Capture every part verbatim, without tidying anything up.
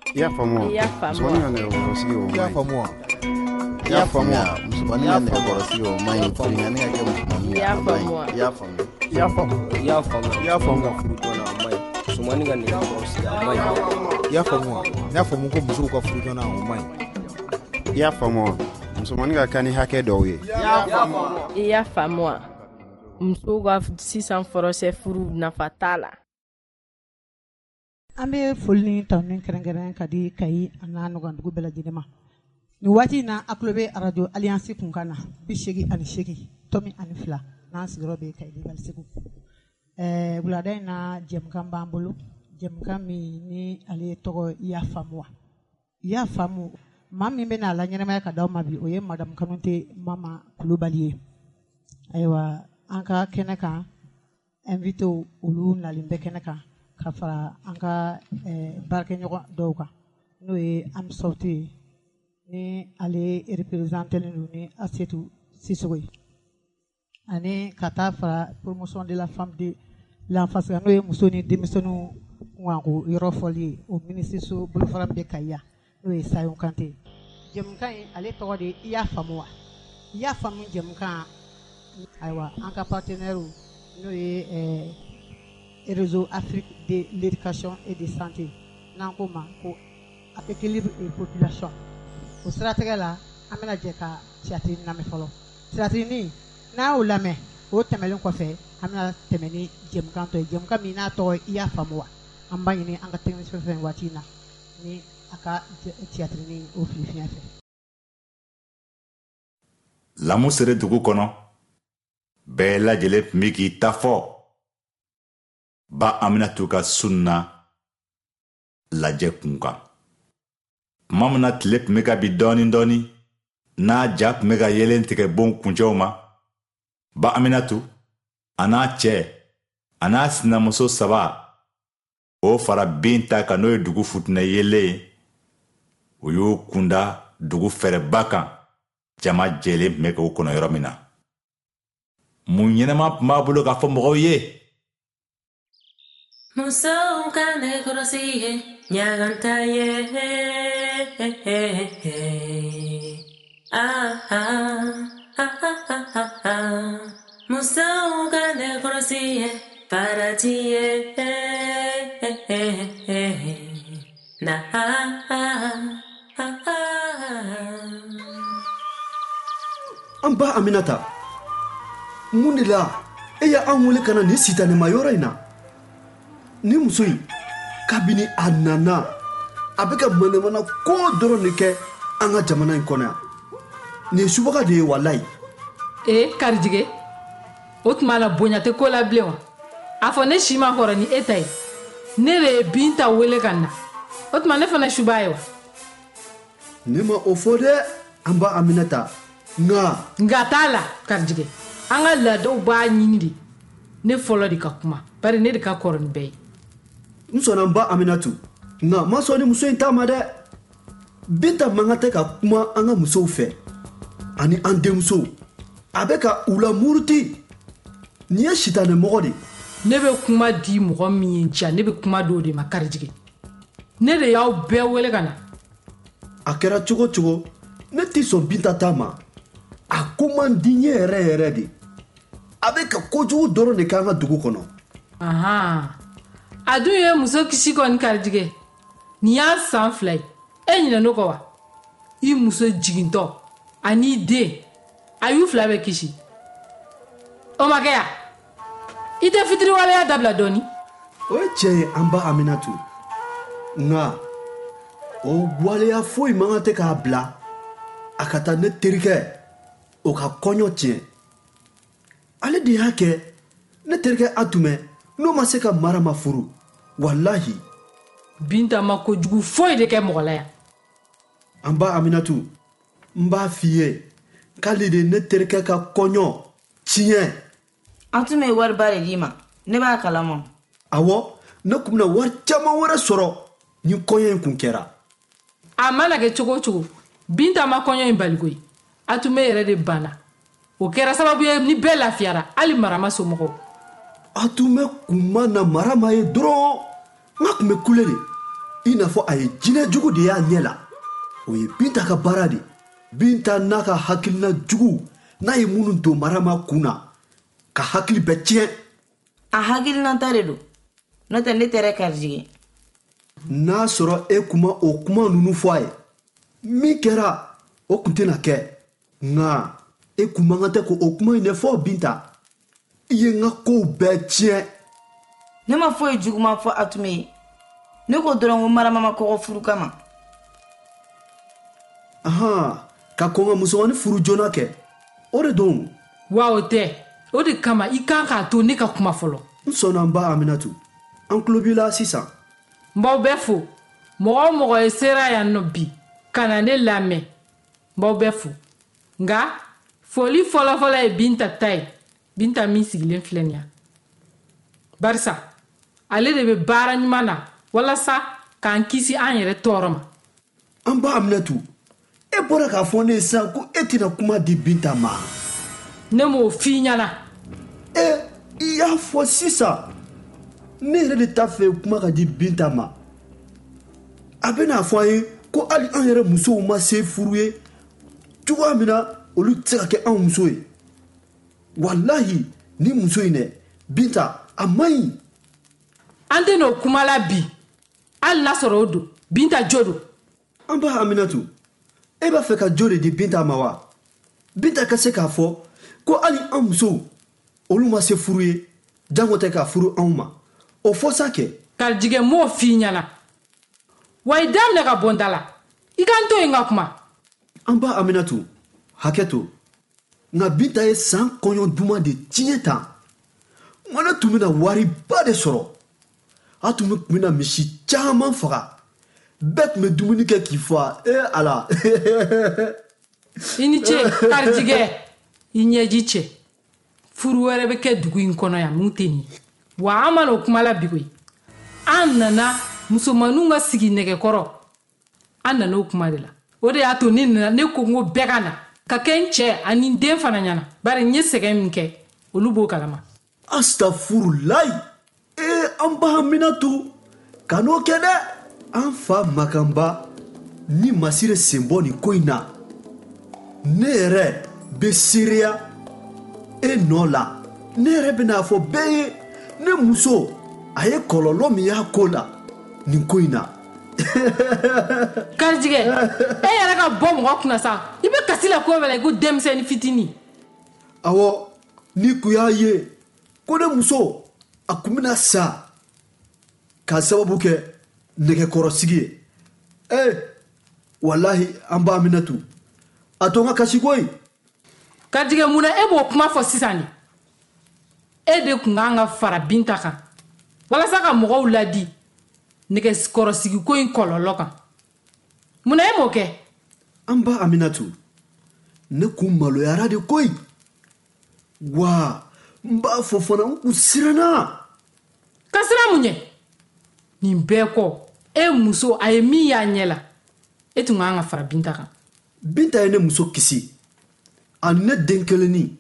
Ya famu. Ya famu. Msumani ya nekorosi o. Ya famu. Ya famu. Msumani ya nekorosi o. Mai kulingani ya msumani. Ya famu. Ya famu. Ya famu. Ya famu. Ya famu. Furuto na mai. Msumani ga nekorosi ya mai. Ya famu. Ya famu ko musu ko furuto na o mai. Ya famu. Msumani ga kani hake dowe. Ya famu. Ya famu. Muso ka sisan forose furu nafa t'a la. An bɛ foli ni tanu kɛrɛnkɛrɛn ka di Kayi a n'a nɔgɔndugu bɛɛ lajɛlen ma. Nin waati in na a tulo bɛ radio Alliance kunkan na bi seegin ani seegin tɔmi ani fila n'an sigiyɔrɔ bɛ Kayi Bali Segu. Ɛɛ wulada in na jɛmukan b'an bolo jɛmukan min ni ale tɔgɔ Ya Famu. Ya Famu maa min bɛ n'a la ɲɛnamaya ka d'aw ma bi o ye Madame Kanute Mama Kulubali ye. Ayiwa an ka kɛnɛ kan invité olu nalen bɛ kɛnɛ kan ka fara an ka baarakɛɲɔgɔn dɔw kan n'o ye Amsatu ye ni ale représentelen don ni Asetu Sisogo ye ani ka taa fara promotion de la femme de l'enfance n'o ye muso ni denmisɛnninw ŋanko yɔrɔ fɔli ye o minisiriso bolofara min bɛ Kayi n'o ye Sayon Kante. Jɛmukan in ale tɔgɔ de I y'a faamu wa? I y'a faamu jɛmukan ayiwa an ka partenaire n'o ye réseau Afrique de l'éducation et de santé n'an ko ma ko équilibre et population o siratigɛ la an bɛna jɛ ka théâtre lamɛn fɔlɔ théâtre n'a y'o lamɛn o tɛmɛlen kɔfɛ an bɛna tɛmɛ ni jɛmukan tɔ ye jɛmukan min n'a tɔgɔ I y'a faamu wa an b'a ɲini an ka technicien fɛn waati in na ni a ka théâtre ni o fili fiɲɛ fɛ. Lamu sere dugu kɔnɔ bɛɛ lajɛlen tun bɛ k'i ta fɔ ba Aminatu ka sunna lajɛ kunkan. Tuma min na tile tun bɛ ka bi dɔɔni dɔɔni n'a ja tun bɛ ka yelen tigɛ bon kuncɛw ma ba Aminatu a n'a cɛ a n'a sinamuso saba o fara Binta kan n'o ye dugu futinɛ yelen ye o y'o kunda dugu fɛrɛba kan jama jɛlen tun bɛ k'o kɔnɔ yɔrɔ min na. Mun ɲɛnama tun b'a bolo k'a fɔ mɔgɔw ye. Muso ka nekorosi ye ɲaganta ye ah ah ah ah ah muso ka nekorosi ye parati ye na ah ah ah. An ba Aminata mun de la e y'an wele ka na nin sitanɛma yɔrɔ in na ni muso in kabini a nana a bɛ ka manamana ko dɔrɔn de kɛ an ka jamana in kɔnɔ yan nin ye subaga de ye walayi. ee Karijige o tuma la bonya tɛ ko la bilen wa a fɔ ne si ma kɔrɔ ni e ta ye ne de ye Binta wele ka na o tuma ne fana suba ye wa. ne ma o fɔ dɛ an ba Aminata nka. nka t'a la Karijige an ka laadaw b'a ɲini de ne fɔlɔ de ka kuma bari ne de ka kɔrɔ ni bɛɛ ye. n sɔnna n ba Aminatu nka ma sɔn ni muso in ta ma dɛ. Binta man kan tɛ ka kuma an ka musow fɛ ani an denmusow a bɛ ka u la muruti nin ye sitanɛmɔgɔ de. ne bɛ kuma di mɔgɔ min ye ja ne bɛ kuma do de ma Karijige ne de y'aw bɛɛ wele ka na. a kɛra cogo cogo ne tɛ sɔn Binta ta ma a ko man di n ye yɛrɛ yɛrɛ de a bɛ ka kojugu dɔrɔn de k'an ka dugu kɔnɔ. ahan a dun ye muso kisi kɔni Karijige nin y'a san fila ye e ɲinɛ n'o kɔ wa i muso jigintɔ ani den a y'u fila bɛ kisi o ma kɛ ya i tɛ fitiriwaleya dabila dɔɔni. o ye tiɲɛ ye an ba Aminatu nka o waleya foyi man kan tɛ k'a bila a ka taa ne terikɛ o ka kɔɲɔ tiɲɛ ale de y'a kɛ ne terikɛ Atumɛ n'o ma se ka mara ma furu walahi. Binta ma kojugu foyi de kɛ mɔgɔ la yan. an ba Aminatu n b'a f'i ye k'ale de ne terikɛ ka kɔɲɔ tiɲɛ. Atumɛ ye wariba de d'i ma ne b'a kalama. awɔ ne tun bɛna wari caman wɛrɛ sɔrɔ ni kɔɲɔ in kun kɛra. a mana kɛ cogo o cogo Binta ma kɔɲɔ in bali koyi Atumɛ yɛrɛ de banna o kɛra sababu ye ni bɛɛ lafiyara hali marama somɔgɔw. Atumɛ kun ma na mara ma ye dɔrɔn n ka tun bɛ kule de i n'a fɔ a ye jinɛ jugu de y'a ɲɛ la. O ye Binta ka baara de. Binta n'a ka hakilina jugu n'a ye minnu don Marama kun na ka hakili bɛɛ tiɲɛ. A hakilina ta de don. N'o tɛ ne tɛrɛ Karijige. N'a sɔrɔ e kuma o kuma ninnu fɔ a ye, min kɛra o kun tɛna kɛ. Nka e kun man kan tɛ ko o kuma in de fɔ Binta. I ye n ka kow bɛɛ tiɲɛ. Ne ma foyi juguman fɔ Atume ye. Ne ko dɔrɔn ko Marama ma kɔgɔ furu kama. Ahan, ka kɔn ka musomanni furu joona kɛ. O de don. Wa o tɛ. O de kama i kan k'a to ne ka kuma fɔlɔ. N sɔnna n ba Aminatu. An tulo b'i la sisan. N b'aw bɛɛ fo. Mɔgɔ o mɔgɔ ye sera yan nɔ bi ka na ne lamɛn. N b'aw bɛɛ fo. Nka foli fɔlɔfɔlɔ ye Binta ta ye. Binta min sigilen filɛ nin ye. Barisa ale de bɛ baara ɲuman na walasa k'an kisi an yɛrɛ tɔɔrɔ ma. An ba Aminatu, e bɔra k'a fɔ ne ye sisan ko e tɛna kuma di Binta ma. Ne m'o f'i ɲɛna. E i y'a fɔ sisan. Ne yɛrɛ de t'a fɛ kuma ka di Binta ma. A bɛna fɔ an ye ko hali an yɛrɛ musow ma se furu ye cogoya min na olu tɛ se ka kɛ anw muso ye. Walahi ni muso in dɛ Binta a man ɲi. An tɛ n'o kuma la bi hali n'a sɔrɔ o don Binta jo don. An ba Aminatu, e b'a fɛ ka jo de di Binta ma wa? Binta ka se k'a fɔ ko hali an musow olu ma se furu ye jango tɛ ka furu anw ma. O fɔ sa kɛ. Karijige m'o f'i ɲɛna. Wa i daminɛ ka bɔ n da la. I ka n to yen ka kuma. An ba Aminatu, hakɛ to. Nka Binta ye san kɔɲɔ duman de tiɲɛ tan. Ŋɔnɛ tun bɛna wari ba de sɔrɔ. A tun bɛna misi caman faga. Bɛɛ tun bɛ dumuni kɛ k'i fa. Eh ala. I ni ce Karijige. I ɲɛji cɛ. Furu wɛrɛ bɛ kɛ dugu in kɔnɔ yan mun tɛ nin ye. Wa an ma n'o kuma la bi koyi. An nana musomaninw ka sigi nɛgɛkɔrɔ. An nana o kuma de la. O de y'a to ne nana ne ko n ko bɛɛ ka na. Ka kɛ n cɛ ani n den fana ɲɛna. Bari n ye sɛgɛn min kɛ olu b'o kalama. Astafurulayi. Eh an ba Aminatu. Ka n'o kɛ dɛ. An fa Makanba ni Masire sen bɔ nin ko in na. Ne yɛrɛ bɛ seereya e nɔ la. Ne yɛrɛ bɛna fɔ bɛɛ ye ne muso a ye kɔlɔlɔ min y'a ko la nin ko in na. Karijige e yɛrɛ ka bɔ mɔgɔ kunna sa. I bɛ kasi la ko bɛɛ la i ko denmisɛnnin fitinin. Awɔ ni kun y'a ye ko ne muso a kun bɛna sa k'a sababu kɛ nɛgɛkɔrɔsigi ye. Eh walahi an ba Aminatu a to n ka kasi koyi. Karijige munna e b'o kuma fɔ sisan de. E de kun kan ka fara Binta kan walasa ka mɔgɔw ladi nɛgɛkɔrɔsigi ko in kɔlɔlɔ kan. Munna e m'o kɛ? An ba Aminatu, ne kun maloyara de koyi. Wa n b'a fɔ fana n kun siranna. Ka siran mun ye? Nin bɛɛ kɔ e muso a ye min y'a ɲɛ la e tun kan ka fara Binta kan. Binta ye ne muso kisi ani ne den kelenni.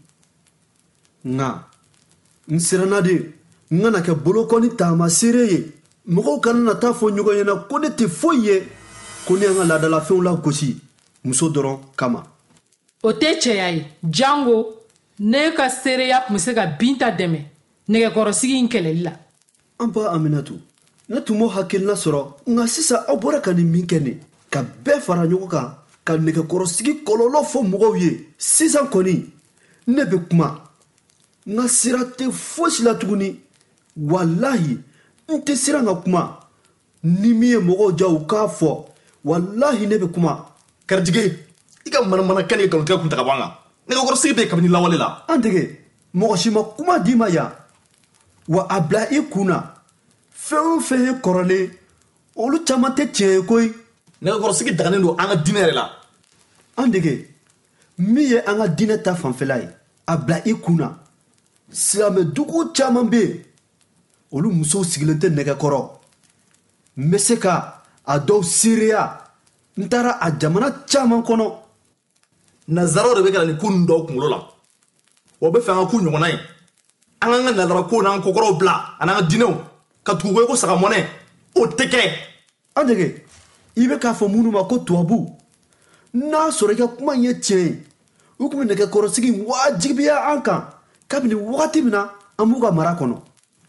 Nka n siranna de n kana kɛ bolokɔni taamaseere ye. Mɔgɔw kana na taa fɔ ɲɔgɔn ɲɛna ko ne tɛ foyi ye ko ne y'an ka laadalafɛnw lagosi muso dɔrɔn kama. O tɛ cɛya ye. Jango ne ka seereya tun bɛ se ka Binta dɛmɛ nɛgɛkɔrɔsigi in kɛlɛli la. An ba Aminatu, ne tun m'o hakilina sɔrɔ nka sisan aw bɔra ka nin min kɛ ne ka bɛɛ fara ɲɔgɔn kan ka nɛgɛkɔrɔsigi kɔlɔlɔ fɔ mɔgɔw ye. Sisan kɔni ne bɛ kuma n ka sira tɛ fosi la tuguni. Walahi n tɛ siran ka kuma. Ni min ye mɔgɔw diya u k'a fɔ. Walahi ne bɛ kuma. Karijige i ka manamanakan ni nkalontigɛ kun ta ka bɔ an kan. Nɛgɛkɔrɔsigi bɛ yen kabini lawale la. An dege mɔgɔ si ma kuma d'i ma yan. Wa a bila i kun na fɛn o fɛn ye kɔrɔlen olu caman tɛ tiɲɛ ye koyi. Nɛgɛkɔrɔsigi daganen don an ka diinɛ yɛrɛ la. An dege min ye an ka diinɛ ta fanfɛla ye a bila i kun na. Silamɛ dugu caman bɛ yen olu musow sigilen tɛ nɛgɛkɔrɔ. N bɛ se ka a dɔw seereya. N taara a jamana caman kɔnɔ. Nazaraw de bɛ ka nin ko ninnu dɔw kunkolo la. Wa u bɛ fɛ an ka k'u ɲɔgɔnna ye. An k'an ka nazara kow n'an ka kokɔrɔw bila a n'an ka diinɛw ka tugu ko saga mɔnɛ o tɛ kɛ. an dege i bɛ k'a fɔ minnu ma ko tubabu n'a sɔrɔ i ka kuma in ye tiɲɛ ye u tun bɛ nɛgɛkɔrɔsigi wajibiya an kan kabini wagati min na an b'u ka mara kɔnɔ.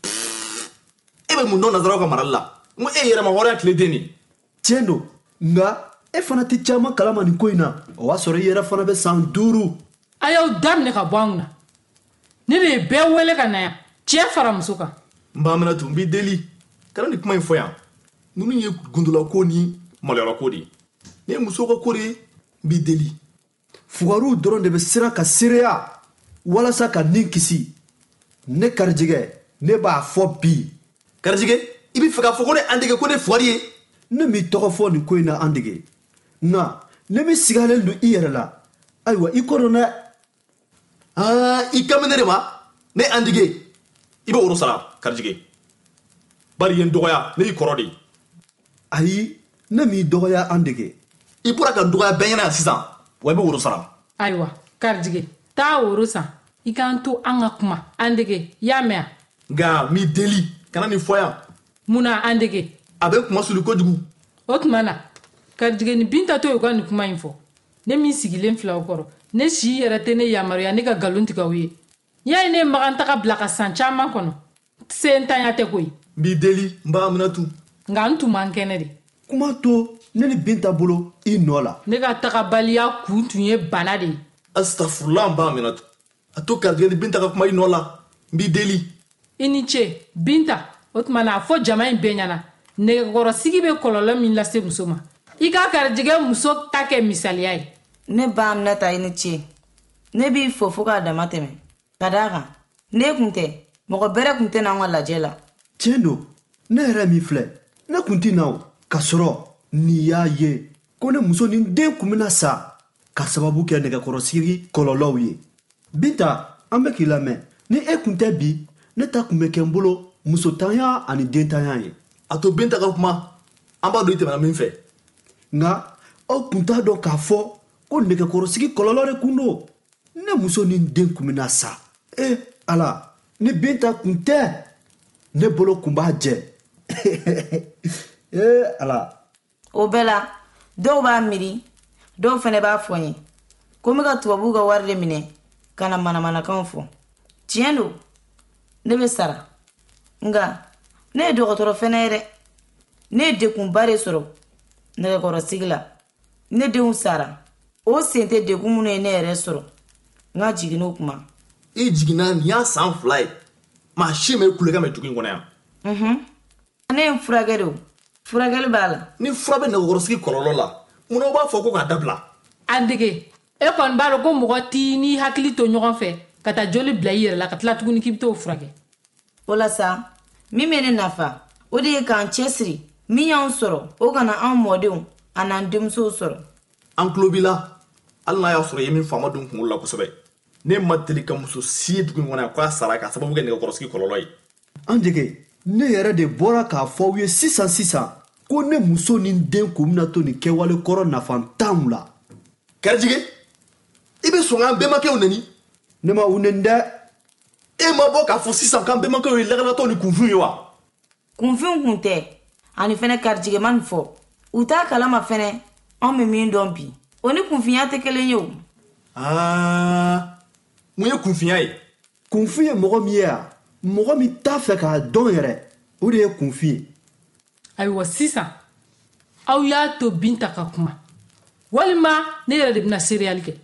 e bɛ mun dɔn nazaraw ka marali la n ko e yɛrɛ ma hɔrɔnya tile den nin. tiɲɛ don nka e fana tɛ caman kalama nin ko in na o b'a sɔrɔ i yɛrɛ fana bɛ san duuru. a y'aw daminɛ ka bɔ an kunna ne de ye bɛɛ wele ka na yan cɛ fara muso kan. n b'a minɛ tun n b'i deli kana nin kuma in fɔ yan ninnu ye gundolako ni maloyɔrɔko de ye ne ye musow ka ko de ye n b'i deli. fugariw dɔrɔn de bɛ siran ka seereya walasa ka nin kisi ne karijigɛ ne b'a fɔ bi. karijigɛ i bɛ fɛ k'a fɔ ko ne an dege ko ne fugari ye. ne m'i tɔgɔ fɔ nin ko in na an dege nka ne min sigalen don i yɛrɛ la ayiwa i kɔrɔ dɛ. aa i kan bɛ ne de ma ne an dege i bɛ woro sara karijigɛ bari ye n dɔgɔya ne y'i kɔrɔ de ye. ayi ne m'i dɔgɔya an dege. i bɔra ka dɔgɔya bɛɛ ɲɛna yan sisan wa i bɛ woro sara. ayiwa karijigɛ taa woro san i k'an to an ka kuma an dege y'a mɛn. nka m'i deli kana nin fɔ yan. munna an dege. a bɛ kuma suli kojugu. o tuma na karijigɛ ni binta to y'u ka nin kuma in fɔ ne min sigilen filɛ o kɔrɔ ne si yɛrɛ tɛ ne yamaruya ne ka nkalon tigɛ aw ye. y'a ye ne magan taga bila ka san caman kɔnɔ se n tanya tɛ koyi. n b'i deli n b'a minɛ tu. nka n tun man kɛnɛ de. kuma to ne ni binta bolo i nɔ la. ne ka tagabaliya kun tun ye bana de ye. astafurula n b'a minɛ tu a to karijigɛ ni binta ka kuma i nɔ la n b'i deli. i ni ce binta o tuma na a fɔ jama in bɛɛ ɲɛna nɛgɛkɔrɔsigi bɛ kɔlɔlɔ min lase muso ma i ka karijigɛ muso ta kɛ misaliya ye. ne b'a minɛ ta i ni ce ne b'i fo fo k'a dama tɛmɛ ka d'a kan ne kun tɛ mɔgɔ bɛrɛ kun tɛ n'an ka lajɛ la. tiɲɛ don ne yɛrɛ min filɛ ne kun tɛ na o k'a sɔrɔ n'i y'a ye ko ne muso ni den kun bɛna sa ka sababu kɛ nɛgɛkɔrɔsigi kɔlɔlɔw ye. binta an bɛ k'i lamɛn ni e kun tɛ bi ne ta kun bɛ kɛ n bolo musotanya ani dentanya ye. a to binta ka kuma an b'a dɔn i tɛmɛna min fɛ. nka aw kun t'a dɔn k'a fɔ ko nɛgɛkɔrɔsigi kɔlɔlɔ de kun don ne muso ni den kun bɛna sa. e ala ni binta kun tɛ ne bolo kun b'a jɛ. e ala. o bɛɛ la dɔw b'a miiri dɔw fana b'a fɔ n ye ko n bɛ ka tubabuw ka wari de minɛ ka na manamanakanw fɔ. tiɲɛ don ne bɛ sara nka ne ye dɔgɔtɔrɔ fana ye dɛ ne ye degunba de sɔrɔ nɛgɛkɔrɔsigi la ne denw sara o sen tɛ degun minnu ye ne yɛrɛ sɔrɔ n ka jigin n'o kuma. i jiginna nin y'a san fila ye maa si ma e kulekan mɛn dugu in kɔnɔ yan. ne ye n furakɛ de o furakɛli b'a la. ni fura bɛ nɛgɛkɔrɔsigi kɔlɔlɔ la munna o b'a fɔ ko k'a dabila. an dege e kɔni b'a dɔn ko mɔgɔ t'i n'i hakili to ɲɔgɔn fɛ ka taa joli bila i yɛrɛ la ka tila tuguni k'i bɛ t'o furakɛ. o la sa min bɛ ne nafa o de ye k'an cɛ siri min y'anw sɔrɔ o kana anw mɔdenw a n'an denmusow sɔrɔ. an tulo b'i la hali n'a y'a sɔrɔ i ye min faama don kunkolo la kosɛbɛ ne ma deli ka muso si ye dugu in kɔnɔ yan k'a sara k'a sababu kɛ nɛgɛkɔrɔsigi kɔlɔlɔ ye. an dege ne yɛrɛ de bɔra k'a fɔ aw ye sisan sisan ko ne muso ni den kun bɛna to nin kɛwale kɔrɔ nafan t'anw la. karijigɛ i bɛ sɔn k'an bɛnbakɛw neni. ne ma u neni dɛ. e ma bɔ k'a fɔ sisan k'an bɛnbakɛw ye lakanatɔ ni kunfin ye wa. kunfin kun tɛ ani fɛnɛ karijigɛma nin fɔ u t'a kalama fɛnɛ anw bɛ min dɔn bi o ni kunfinya tɛ kelen ye o. aa mun ye kunfinya ye. kunfin ye mɔgɔ min ye a mɔgɔ min t'a fɛ k'a dɔn yɛrɛ o de ye kunfin ye. ayiwa sisan aw y'a to binta ka kuma walima ne yɛrɛ de bɛna seereyali kɛ.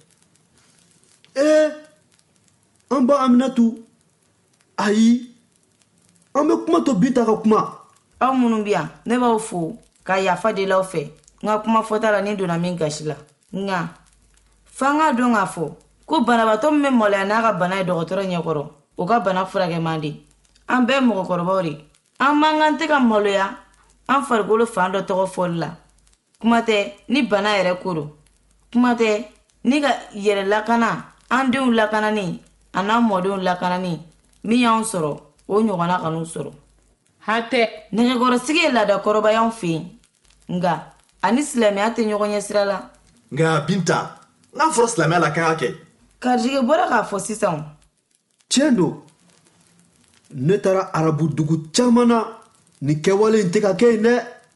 ee an ba aminatu ayi an bɛ kuma to binta ka kuma. aw minnu bɛ yan ne b'aw fo ka yafa deli aw fɛ n ka kuma fɔta la ni donna min gasi la nka f'an k'a dɔn k'a fɔ ko banabaatɔ min bɛ maloya n'a ka bana ye dɔgɔtɔrɔ ɲɛkɔrɔ o ka bana furakɛ man di an bɛɛ mɔgɔkɔrɔbaw de an man kan tɛ ka maloya an farikolo fan dɔ tɔgɔ fɔli la kuma tɛ ni bana yɛrɛ ko don kuma tɛ ni ka yɛrɛ lakana an denw lakanani a n'an mɔdenw lakanani min y'anw sɔrɔ o ɲɔgɔnna kan'u sɔrɔ. hatɛ nɛgɛkɔrɔsigi ye laadakɔrɔba y'anw fɛ yen nka ani silamɛya tɛ ɲɔgɔn ɲɛ sira la. nka binta n'a fɔra silamɛya la k'a kɛ. karijigɛ bɔra k'a fɔ sisan. tiɲɛ don ne taara arabu dugu caman na nin kɛwale in tɛ ka kɛ yen dɛ.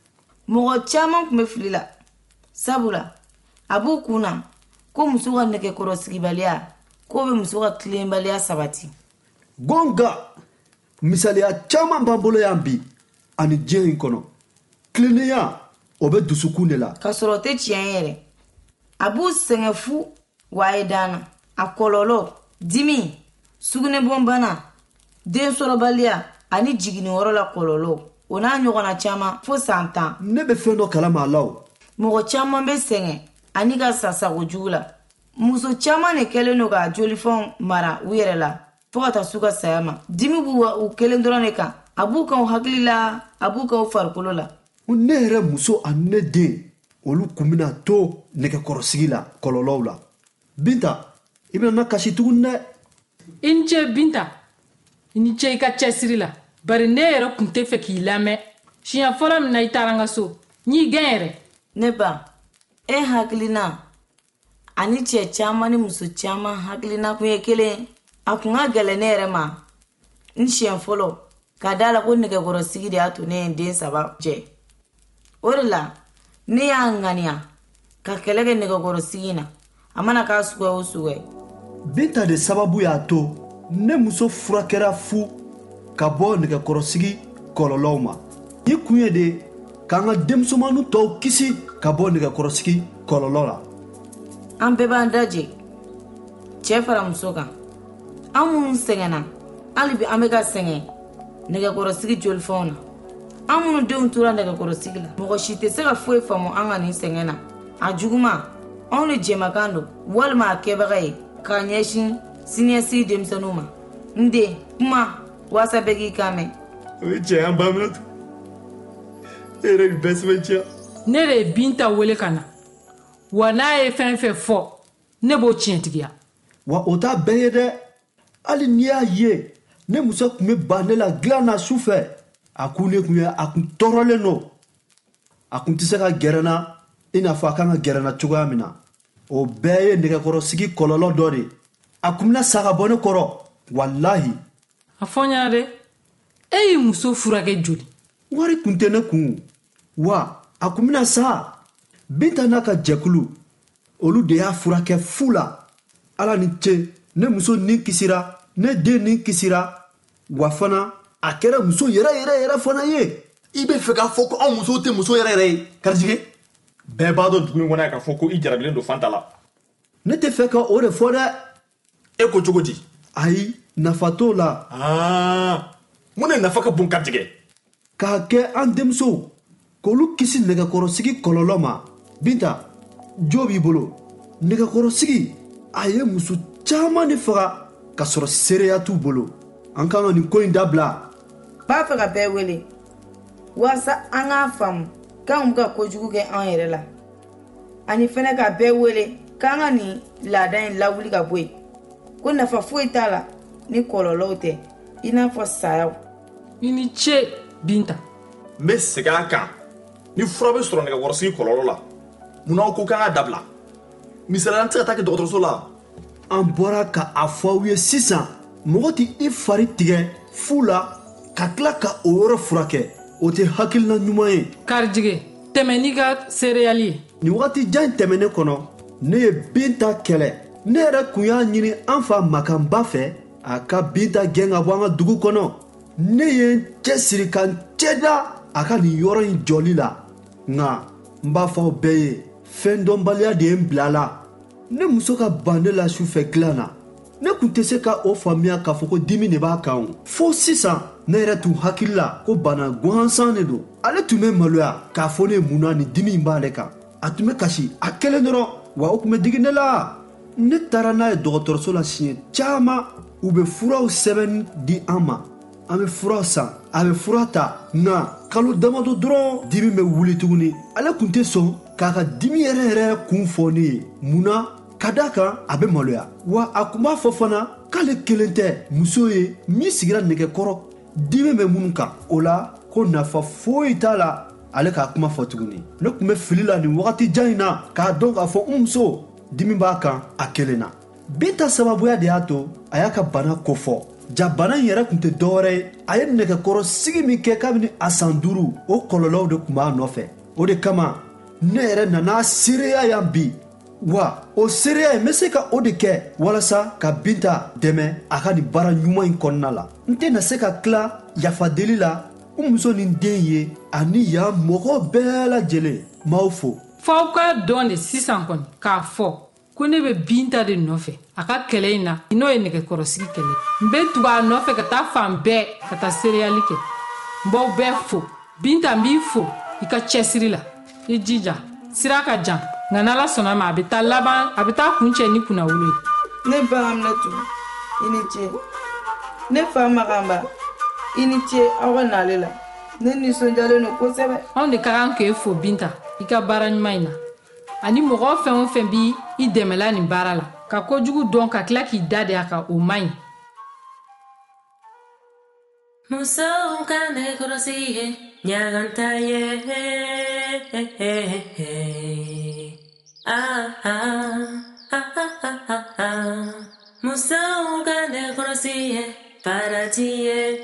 mɔgɔ caman kun bɛ fili la sabula a b'u kun na ko muso ka nɛgɛkɔrɔsigibaliya k'o bɛ muso ka tilenbaliya sabati. gonga misaliya caman b'an bolo yan bi ani diɲɛ in kɔnɔ tilennenya o bɛ dusukun de la ka sɔrɔ o tɛ tiɲɛ yɛrɛ. a b'u sɛgɛn fu wa a ye danna a kɔlɔlɔ dimi sugunɛbɔnbana densɔrɔbaliya ani jiginniyɔrɔ la kɔlɔlɔ o n'a ɲɔgɔnna caman fo san tan. ne bɛ fɛn dɔ kalama a la o. mɔgɔ caman bɛ sɛgɛn ani ka sasago jugu la. muso caman de kɛlen don ka jolifɛnw mara u yɛrɛ la fo ka taa su ka saya ma. dimi b'u u kelen dɔrɔn de kan a b'u kan u hakili la a b'u kan u farikolo la. ne yɛrɛ muso ani ne den olu kun bɛna to nɛgɛkɔrɔsigi la kɔlɔlɔw la. Binta i bɛna na kasi tuguni dɛ. i ni ce Binta i ni ce i ka cɛsiri la bari ne yɛrɛ kun tɛ fɛ k'i lamɛn siɲɛ fɔlɔ min na i taara n ka so n y'i gɛn yɛrɛ. ne ba e hakilina ani cɛ caman ni muso caman hakilina kun ye kelen a kun ka gɛlɛn ne yɛrɛ ma n siɲɛ fɔlɔ ka da la ko nɛgɛkɔrɔsigi de y'a to ne ye den saba jɛ. o de la ne y'a ŋaniya ka kɛlɛ kɛ nɛgɛkɔrɔsigi na a mana k'a suguya o suguya. Binta de sababu y'a to ne muso furakɛra fu ka bɔ nɛgɛkɔrɔsigi kɔlɔlɔw ma. ni kun ye de k'an ka denmusomanu tɔw kisi ka bɔ nɛgɛkɔrɔsigi kɔlɔlɔ la. an bɛɛ b'an daje cɛ fara muso kan an minnu sɛgɛnna hali bi an bɛ ka sɛgɛn nɛgɛkɔrɔsigi jolifɛnw na. an minnu denw tora nɛgɛkɔrɔsigi la mɔgɔ si tɛ se ka foyi faamu an ka nin sɛgɛn na. a juguman anw de jɛmakan don walima a kɛbaga ye k'a ɲɛsin siniɲɛsigi denmisɛnninw ma. n den kuma walasa bɛɛ k'i kan mɛn. o ye cɛ an ba minɛ e yɛrɛ bi bɛɛ sɛbɛn ciya. ne de ye Binta wele ka na wa n'a ye fɛn fɛn fɔ ne b'o tiɲɛtigiya. wa o t'a bɛɛ ye dɛ hali n'i y'a ye ne muso kun bɛ ban ne la dilan na su fɛ a kun ne kun ye a kun tɔɔrɔlen don a kun tɛ se ka gɛrɛ n na i n'a fɔ a kan ka gɛrɛ n na cogoya min na. o bɛɛ ye nɛgɛkɔrɔsigi kɔlɔlɔ dɔ de a kun bɛna sa ka bɔ ne kɔrɔ walahi. a fɔ n ɲɛna dɛ e y'i muso furakɛ joli. wari kun tɛ ne kun wa a kun bɛna sa. Binta n'a ka jɛkulu olu de y'a furakɛ fu la. ala ni ce ne muso nin kisira ne den nin kisira wa fana a kɛra muso yɛrɛ yɛrɛ yɛrɛ fana ye. i bɛ fɛ k'a fɔ ko anw musow tɛ muso yɛrɛ yɛrɛ ye karijige. bɛɛ b'a dɔn dugu in kɔnɔ yan k'a fɔ ko i jarabilen don fanta la. ne tɛ fɛ ka o de fɔ dɛ. e ko cogo di. ayi nafa t'o la. aa mun de nafa ka bon karijige. k'a kɛ an denmusow k'olu kisi nɛgɛkɔrɔsigi kɔlɔlɔ ma. Binta jo b'i bolo nɛgɛkɔrɔsigi a ye muso caman de faga ka sɔrɔ seereya t'u bolo. an kan ka nin ko in dabila. b'a fɛ ka bɛɛ wele walasa an k'a faamu k'anw bɛ ka kojugu kɛ an yɛrɛ la ani fɛnɛ ka bɛɛ wele k'an ka nin laada in lawuli ka bɔ yen ko nafa foyi t'a la ni kɔlɔlɔw tɛ i n'a fɔ sayaw. i ni ce Binta. n bɛ segin a kan ni fura bɛ sɔrɔ nɛgɛkɔrɔsigi kɔlɔlɔ la munna aw ko k'an ka dabila. misaliya n tɛ se ka taa kɛ dɔgɔtɔrɔso la. an bɔra ka a fɔ aw ye sisan mɔgɔ tɛ i fari tigɛ fu la ka tila ka o yɔrɔ furakɛ o tɛ hakilina ɲuman ye. karijige tɛmɛ n'i ka seereyali ye. nin wagati jan tɛmɛnen kɔnɔ ne ye Binta kɛlɛ. ne yɛrɛ kun y'a ɲini an fa makanba fɛ a ka Binta gɛn ka bɔ an ka dugu kɔnɔ. ne ye n cɛsiri ka n cɛda a ka nin yɔrɔ in jɔli la nka n b'a fɔ aw bɛɛ ye fɛn dɔnbaliya de ye n bila la. ne muso ka ban ne la sufɛ dilan na ne kun tɛ se ka o faamuya k'a fɔ ko dimi de b'a kan. fo sisan ne yɛrɛ tun hakili la ko bana gansan de don. ale tun bɛ maloya k'a fɔ ne munna nin dimi in b'ale kan. a tun bɛ kasi a kelen dɔrɔn wa o tun bɛ digi ne la. ne taara n'a ye dɔgɔtɔrɔso la siɲɛ caman u bɛ furaw sɛbɛnni di an ma. an bɛ furaw san a bɛ fura ta nka kalo damadɔ dɔrɔn dimi bɛ wuli tuguni. ale tun tɛ sɔn k'a ka dimi yɛrɛ yɛrɛ kun fɔ ne ye munna ka da kan a bɛ maloya wa a tun b'a fɔ fana k'ale kelen tɛ muso ye min sigira nɛgɛkɔrɔ dimi bɛ minnu kan o la ko nafa foyi t'a la ale k'a kuma fɔ tuguni. ne tun bɛ fili la nin wagati jan in na k'a dɔn k'a fɔ n muso dimi b'a kan a kelen na. Binta sababuya de y'a to a y'a ka bana kofɔ. ja bana in yɛrɛ tun tɛ dɔwɛrɛ ye a ye nɛgɛkɔrɔsigi min kɛ kabini a san duuru o kɔlɔlɔw de tun b'a nɔfɛ. o de kama ne yɛrɛ nana seereya yan bi wa o seereya in n bɛ se ka o de kɛ walasa ka Binta dɛmɛ a ka nin baara ɲuman in kɔnɔna la. n tɛna se ka tila yafadeli la n muso ni den ye ani yan mɔgɔ bɛɛ lajɛlen m'aw fo. f'aw ka dɔn de sisan kɔni k'a fɔ ko ne bɛ Binta de nɔfɛ a ka kɛlɛ in na n'o ye nɛgɛkɔrɔsigi kɛlɛ. n bɛ tugu a nɔfɛ ka taa fan bɛɛ ka taa seereyali kɛ. n b'aw bɛɛ fo. Binta n b'i fo i ka cɛsiri la i jija sira ka jan nka n'Ala sɔnna ma a bɛ taa laban a bɛ taa kun cɛ ni kunnawolo ye. ne ba Aminatu i ni ce ne fa Magamba i ni ce aw ka nale la ne nisɔndiyalen don kosɛbɛ. anw de ka kan k'e fo Binta i ka baara ɲuman in na ani mɔgɔ fɛn o fɛn bi i dɛmɛla nin baara la ka kojugu dɔn ka tila k'i da de a kan o man ɲi. Musow ka nɛgɛkɔrɔsi ye ɲaganta ye ah ah ah ah ah musow ka nɛgɛkɔrɔsi ye farati ye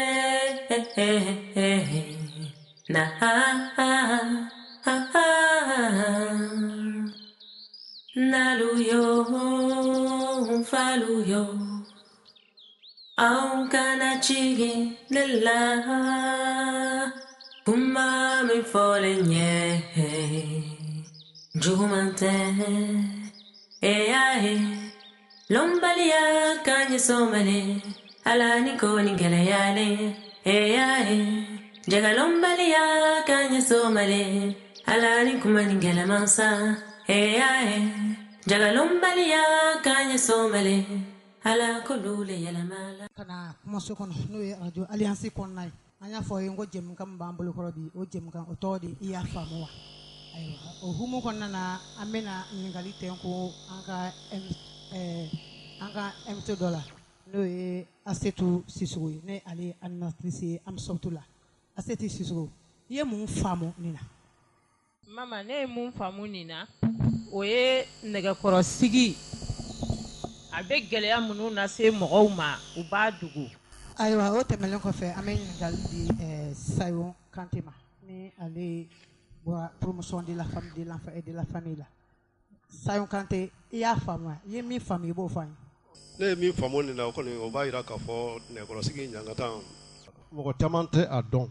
na ah ah ah nalu yo falu yo aw kana chigi nella kuma mi fole nye jumante e ai lombalia kanye somale alani koni gelayale e ai jaga lombalia kanye somale alani kuma ni gelamansa e ai jaga lombalia kanye somale ala kolule yalamala kana kuma so kono no ye radio alliance konna anya fo ye ngo jem kam bambulu koro bi o jem kan o todi iya famu wa ayo o humu konna na amena ngali tenko anga eh anga mt dollar no ye asetu sisugo ne ali anatrice am sotula aseti sisugo ye mun famu nina mama ne mun famu nina o ye nega koro sigi a bɛ gɛlɛya minnu na se mɔgɔw ma u b'a dugu. ayiwa o tɛmɛlen kɔfɛ an bɛ ɲininkali di Sayon Kante ma ni ale bɔra promotion de la famille de l'enfant et de la famille la. Sayon Kante i y'a faamu wa i ye min faamu i b'o fɔ an ye. ne ye min faamu nin na o kɔni o b'a jira k'a fɔ nɛgɛkɔrɔsigi ɲangata mɔgɔ caman tɛ a dɔn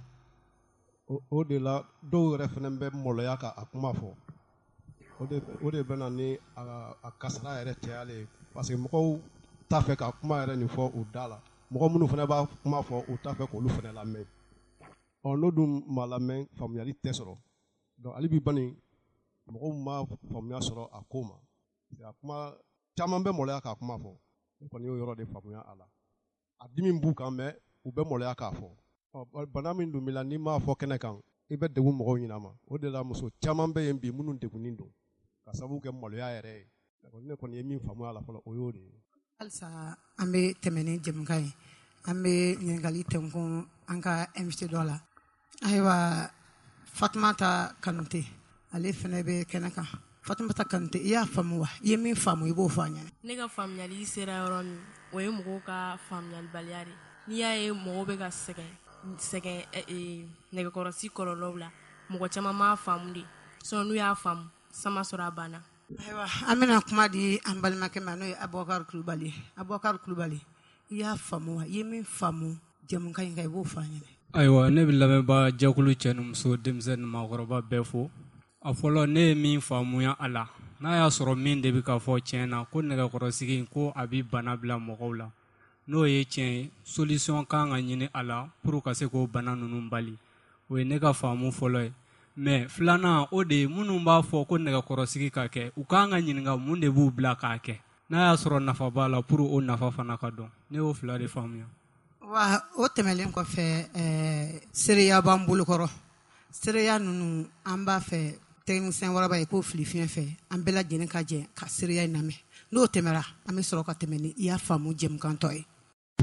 o de la dɔw yɛrɛ fana bɛ maloya ka a kuma fɔ o de o de bɛ na ni a kasara yɛrɛ cayalen ye. Parce que mɔgɔw t'a fɛ ka kuma yɛrɛ nin fɔ u da la mɔgɔ minnu fana b'a kuma fɔ u t'a fɛ k'olu fana lamɛn ɔ n'o dun ma lamɛn faamuyali tɛ sɔrɔ donc hali bi bani mɔgɔw ma faamuya sɔrɔ a ko ma a kuma caman bɛ maloya k'a kuma fɔ ne kɔni y'o yɔrɔ de faamuya a la a dimi b'u kan mɛ u bɛ maloya k'a fɔ ɔ bana min dun b'i la n'i m'a fɔ kɛnɛ kan i bɛ degun mɔgɔw ɲin'a ma o de la muso caman bɛ yen bi minnu degunnen don ka sababu kɛ maloya yɛrɛ ye. ne kɔni ye min faamu a la fɔlɔ o y'o de ye. halisa an bɛ tɛmɛ ni jɛmukan ye an bɛ ɲininkali tɛnkun an ka invité dɔ la ayiwa Fatumata Kanute ale fana bɛ kɛnɛ kan Fatumata Kanute i y'a faamu wa i ye min faamu i b'o fɔ an ɲɛna. ne ka faamuyali sera yɔrɔ min o ye mɔgɔw ka faamuyalibaliya de n'i y'a ye mɔgɔw bɛ ka sɛgɛn sɛgɛn nɛgɛkɔrɔsi kɔlɔlɔw la mɔgɔ caman m'a faamu de sinon n'u y'a faamu sama sɔrɔ a banna. ayiwa an bɛna kuma di an balimakɛ ma n'o ye Abubakar Kulubali Abubakar Kulubali i y'a faamu wa i ye min faamu jɛmukan in kan i b'o fɔ an ɲɛna. ayiwa ne bɛ lamɛnbaa jɛkulu cɛ ni muso denmisɛnnin maakɔrɔba bɛɛ fo a fɔlɔ ne ye min faamuya a la n'a y'a sɔrɔ min de bɛ ka fɔ tiɲɛ na ko nɛgɛkɔrɔsigi in ko a bɛ bana bila mɔgɔw la n'o ye tiɲɛ ye solution kan ka ɲini a la pour ka se k'o bana ninnu bali o ye ne ka faamu fɔlɔ ye. mais filanan o de minnu b'a fɔ ko nɛgɛkɔrɔsigi ka kɛ u kan ka ɲininka mun de b'u bila k'a kɛ n'a y'a sɔrɔ nafa b'a la pour o nafa fana ka dɔn ne y'o fila de faamuya. wa o tɛmɛlen kɔfɛ ɛɛ seereya b'an bolokɔrɔ seereya ninnu an b'a fɛ technicien waraba ye k'o fili fiɲɛ fɛ an bɛɛ lajɛlen ka jɛ ka seereya in lamɛn n'o tɛmɛra an bɛ sɔrɔ ka tɛmɛ ni i y'a faamu jɛmukantɔ ye.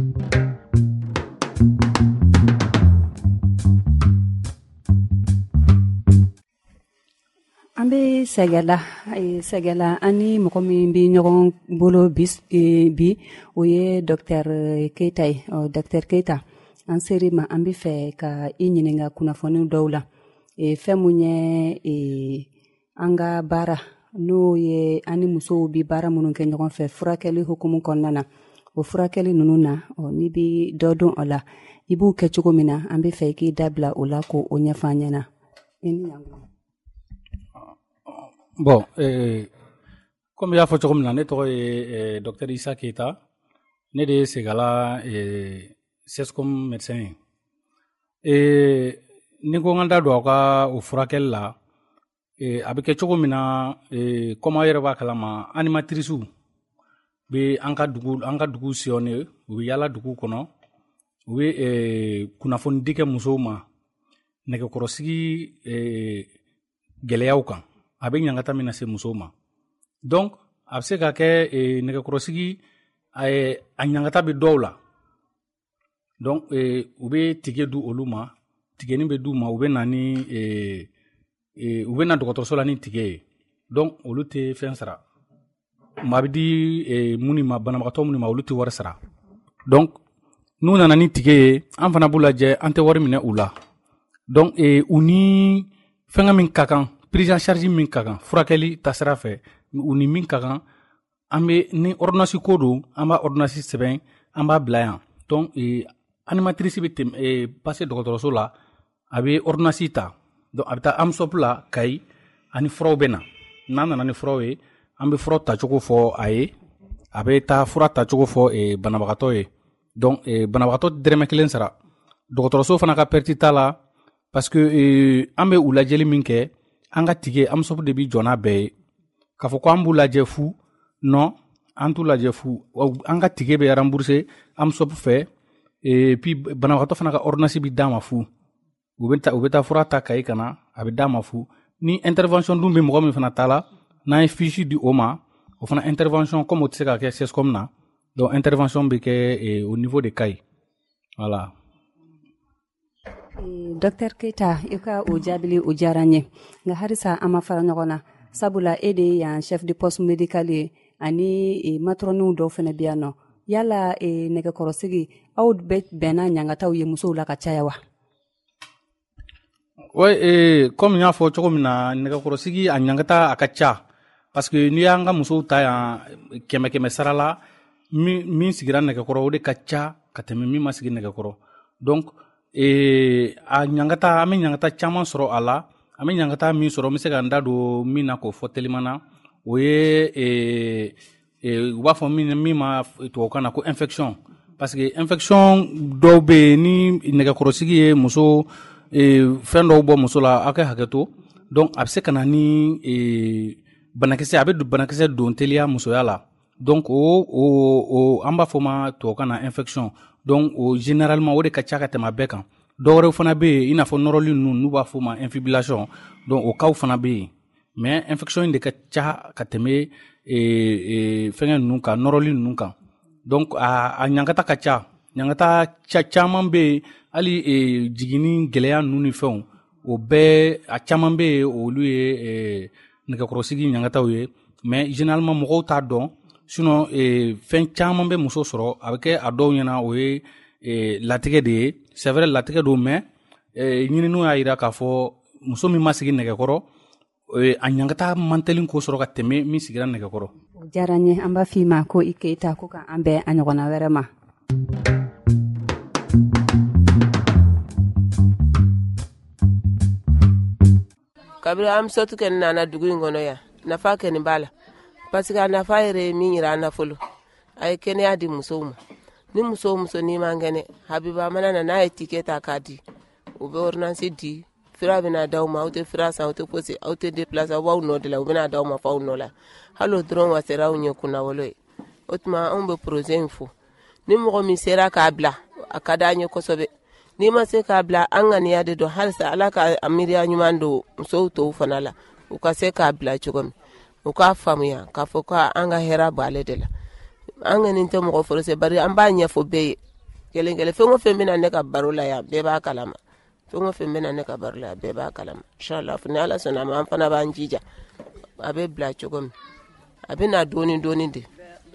an bɛ sɛgɛla sɛgɛla an ni mɔgɔ min bɛ ɲɔgɔn bolo bi bi o ye docteur Keita ye docteur Keita an seri ma an bɛ fɛ ka i ɲininka kunnafoni dɔw la e fɛn mun ye e an ka baara n'o ye ani musow bi baara minnu kɛ ɲɔgɔn fɛ furakɛli hukumu kɔnɔna na o furakɛli ninnu na ɔ n'i bi dɔ dɔn o la i b'u kɛ cogo min na an bɛ fɛ i k'i dabila o la k'o ɲɛfɔ an ɲɛna. Bon, eh, comme y'a fɔ cogo min na ne tɔgɔ ye eh, docteur Isa Keita ne de ye Segala eh, sescom médecin ye. Eh, ni ko n ka da don aw ka o furakɛli la eh, a bɛ kɛ cogo min na eh, comme aw yɛrɛ b'a kalama animatrice bɛ an ka dugu an ka dugu sillonner u bɛ yaala dugu kɔnɔ u bɛ eh, kunnafoni di kɛ musow ma nɛgɛkɔrɔsigi eh, gɛlɛyaw kan a bɛ ɲangata min na se musow ma donc a bɛ se ka kɛ eh, nɛgɛkɔrɔsigi eh, a ɲangata bɛ dɔw la donc eh, u bɛ tige di olu ma tigɛni bɛ d'u ma u bɛ na ni eh, eh, u bɛ na dɔgɔtɔrɔso la ni tige ye donc olu tɛ fɛn sara ma bɛ di eh, minnu ma banabagatɔ minnu ma olu tɛ wari sara donc n'u nana ni tige ye an fana b'u lajɛ an tɛ wari minɛ u la donc eh, u ni fɛngɛ min ka kan prise en charge min ka kan furakɛli tasira fɛ u ni min ka kan an bɛ ni ordonnance ko don an b'a ordonnance sɛbɛn an b'a bila yan donc eh, animatrice bɛ tɛmɛ eh, passer dɔgɔtɔrɔso la a bɛ ordonnance ta donc a bɛ taa amsop la Kayi ani furaw bɛ na n'an nana ni furaw ye an bɛ fura tacogo fɔ a ye a bɛ taa fura tacogo fɔ eh, banabagatɔ ye donc eh, banabagatɔ dɛrɛmɛ kelen sara dɔgɔtɔrɔso fana ka perte t'a la parce que eh, an bɛ u lajɛli min kɛ an ka tige amsop de bi jɔ n'a bɛɛ ye k'a fɔ ko an b'u lajɛ fu non an t'u lajɛ fu an ka tige bɛ rembourser amsop fɛ et puis banabagatɔ fana ka ordonnance bi d'a ma fu u bɛ taa u bɛ taa fura ta Kayi ka na a bɛ d'a ma fu ni intervention dun bɛ mɔgɔ min fana ta la n'an ye fiche di o ma o fana intervention comme o tɛ se ka kɛ sescom na donc intervention bɛ kɛ eh, au niveau de Kayi voilà. Docteur Keita i ka o jaabili o diyara n ye nka halisa an ma fara ɲɔgɔn na sabula e de ye yan chef de poste médical ye ani e, matroniw dɔw fana bɛ yan nɔ yala e, nɛgɛkɔrɔsigi aw bɛ bɛnna ɲangataw ye musow la ka caya wa? Oui, eh, comme n y'a fɔ cogo min na nɛgɛkɔrɔsigi a ɲangata a ka ca parce que n'i y'an ka musow ta yan kɛmɛ kɛmɛ sara la min, min sigira nɛgɛkɔrɔ o de ka ca ka tɛmɛ min ma sigi nɛgɛkɔrɔ donc eh, a ɲangata an bɛ ɲangata caman sɔrɔ a la an bɛ ɲangata min sɔrɔ n bɛ se ka n da don min na k'o fɔ teliman na o ye eh, eh, u b'a fɔ min, min ma tubabukan na ko infection parce que infection dɔw bɛ yen ni nɛgɛkɔrɔsigi ye muso eh, fɛn dɔw bɔ muso la aw ka hakɛ to donc a bɛ se ka na ni eh, banakisɛ a bɛ banakisɛ don teliya musoya la donc o o o an b'a fɔ ma tubabukan na infection donc o généralement o de ka ca ka tɛmɛ a bɛɛ kan dɔwɛrɛw fana bɛ yen i n'a fɔ nɔrɔli ninnu n'u b'a fɔ ma infibulation donc o cas fana bɛ yen mais infection in de ka ca ka tɛmɛ eh, eh, fɛngɛ ninnu kan nɔrɔli ninnu kan donc a, a ɲangata ka ca ɲangata ca caman bɛ yen hali eh, jiginni gɛlɛya ninnu ni fɛnw o bɛɛ a caman bɛ yen olu ye eh, nɛgɛkɔrɔsigi ɲangataw ye mais généralement mɔgɔw t'a dɔn sinon eh, fɛn caman bɛ muso sɔrɔ a bɛ kɛ a dɔw ɲɛna o ye eh, latigɛ de ye c'est vrai latigɛ don mais eh, ɲininiw y'a jira k'a fɔ muso min ma sigi nɛgɛkɔrɔ eh, a ɲangata man teli k'o sɔrɔ ka tɛmɛ min sigira nɛgɛkɔrɔ. O diyara n ye an b'a f'i ma ko i Keita ko ka an bɛn a ɲɔgɔnna wɛrɛ ma. kabiri an sotu kɛ nana dugu in kɔnɔ yan nafa kɛ nin b'a la parce que a nafa yɛrɛ ye min yira an na fɔlɔ a ye kɛnɛya di musow ma ni muso muso n'i man kɛnɛ habiba mana na n'a ye tike ta k'a di u bɛ ordonnance di fura bɛna d'aw ma aw tɛ fura san aw tɛ fosi aw tɛ déplacer aw b'aw nɔ de la u bɛna d'aw ma f'aw nɔ la hali o dɔrɔn wa sera aw ɲɛ kunnawolo ye o tuma anw bɛ projet in fo ni mɔgɔ min sera k'a bila a ka d'an ye kosɛbɛ n'i ma se k'a bila an ŋaniya de don halisa ala ka miiriya ɲuman don musow tɔw fana la u ka se k'a bila cogo min u k'a faamuya k'a fɔ ko an ka hɛrɛ b'ale de la an ŋani tɛ mɔgɔ forose bari an b'a ɲɛfɔ bɛɛ ye kelen kelen fɛn o fɛn bɛna ne ka baro la yan bɛɛ b'a kalama fɛn o fɛn bɛna ne ka baro la yan bɛɛ b'a kalama inshallah ni ala sɔnna ma an fana b'an jija a bɛ bila cogo min a bɛ na dɔɔni dɔɔni de.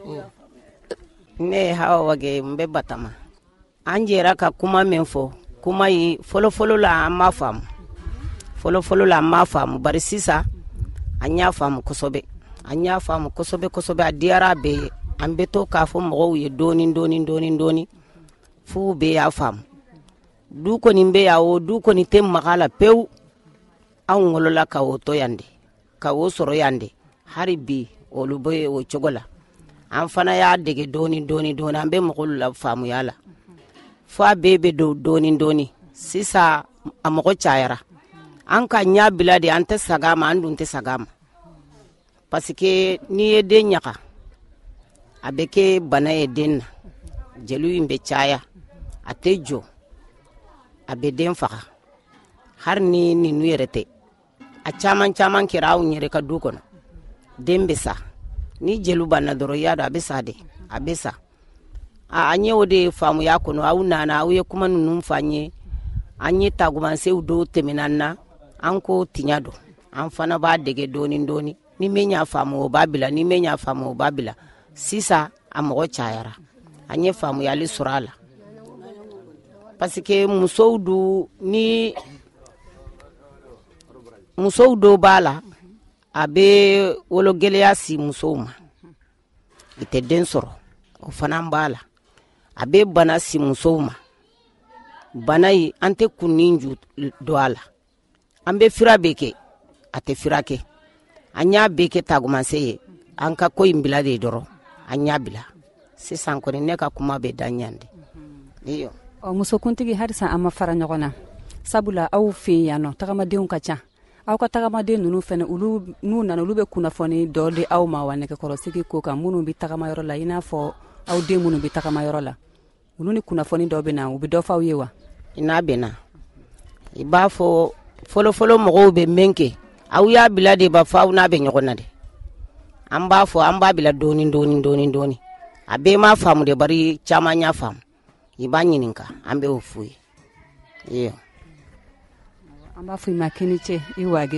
ne Hawa Wage n bɛ Batama an jɛra ka kuma min fɔ kuma yi fɔlɔ fɔlɔ la an ma faamu folo folo la ma faamu bari sisa an y'a faamu kosɛbɛ an y'a faamu kosɛbɛ kosɛbɛ a diyara bɛɛ ye an bɛ to k'a fɔ mɔgɔw ye dɔɔni dɔɔni dɔɔni dɔɔni f'u bɛɛ y'a faamu du kɔni bɛ yan o du kɔni tɛ maga la pewu an wolola ka o to yan de ka o sɔrɔ yan de hali bi olu bɛ o cogo la an fana y'a dege dɔɔni dɔɔni dɔɔni an bɛ mɔgɔw la faamuya la fo a bɛɛ bɛ don dɔɔni dɔɔni sisan a mɔgɔ cayara an ka ɲa bila de an tɛ saga ma an dun tɛ saga ma parce que n'i ye den ɲaga a bɛ kɛ bana ye den na jeliw in bɛ caya a tɛ jɔ a bɛ den faga hari ni ninnu yɛrɛ tɛ a caman caman kɛra anw yɛrɛ ka du kɔnɔ den bɛ sa ni jeliw banna dɔrɔn y'a dɔn a bɛ sa de a bɛ sa an ye o de faamuya kɔnɔ aw nana aw ye kuma ninnu fɔ an ye an ye tagumansew dɔw tɛmɛna na an ko tiɲa don an fana b'a dege dɔɔni dɔɔni ni min y'a faamu o b'a bila ni min y'a faamu o b'a bila sisan a mɔgɔ cayara an ye faamuyali sɔrɔ a la parce que musow du ni musow dɔw b'a la a bɛ wologɛlɛya si musow ma i tɛ den sɔrɔ o fana b'a la a bɛ bana si musow ma bana yi an tɛ kunni ju don a la an bɛ fura bɛ kɛ a tɛ fura kɛ an y'a bɛ kɛ tagumanse ye an ka ko in bila de dɔrɔn an y'a bila sisan kɔni ne ka kuma bɛ da ɲan de iyo musokuntigi halisa an ma fara ɲɔgɔn na sabula aw fɛ yan nɔ tagamadenw ka ca aw ka tagamaden ninnu fana olu n'u nana olu bɛ kunnafoni dɔ di aw ma wa nɛgɛkɔrɔsigi ko kan minnu bɛ tagamayɔrɔ la i n'a fɔ aw den minnu bɛ tagamayɔrɔ la olu ni kunnafoni dɔ bɛ na u bɛ dɔ fɔ aw ye wa i n'a bɛ na i b'a fɔ fɔlɔfɔlɔ mɔgɔw bɛ min kɛ aw y'a bila de b'a fɔ aw n'a bɛ ɲɔgɔn na de an b'a fɔ an b'a bila dɔɔni dɔɔni dɔɔni dɔɔni a bɛɛ m'a faamu de bari caman y'a faamu i b'a ɲininka an bɛ o f'u ye iyo an b'a fɔ i ma kini ce i wage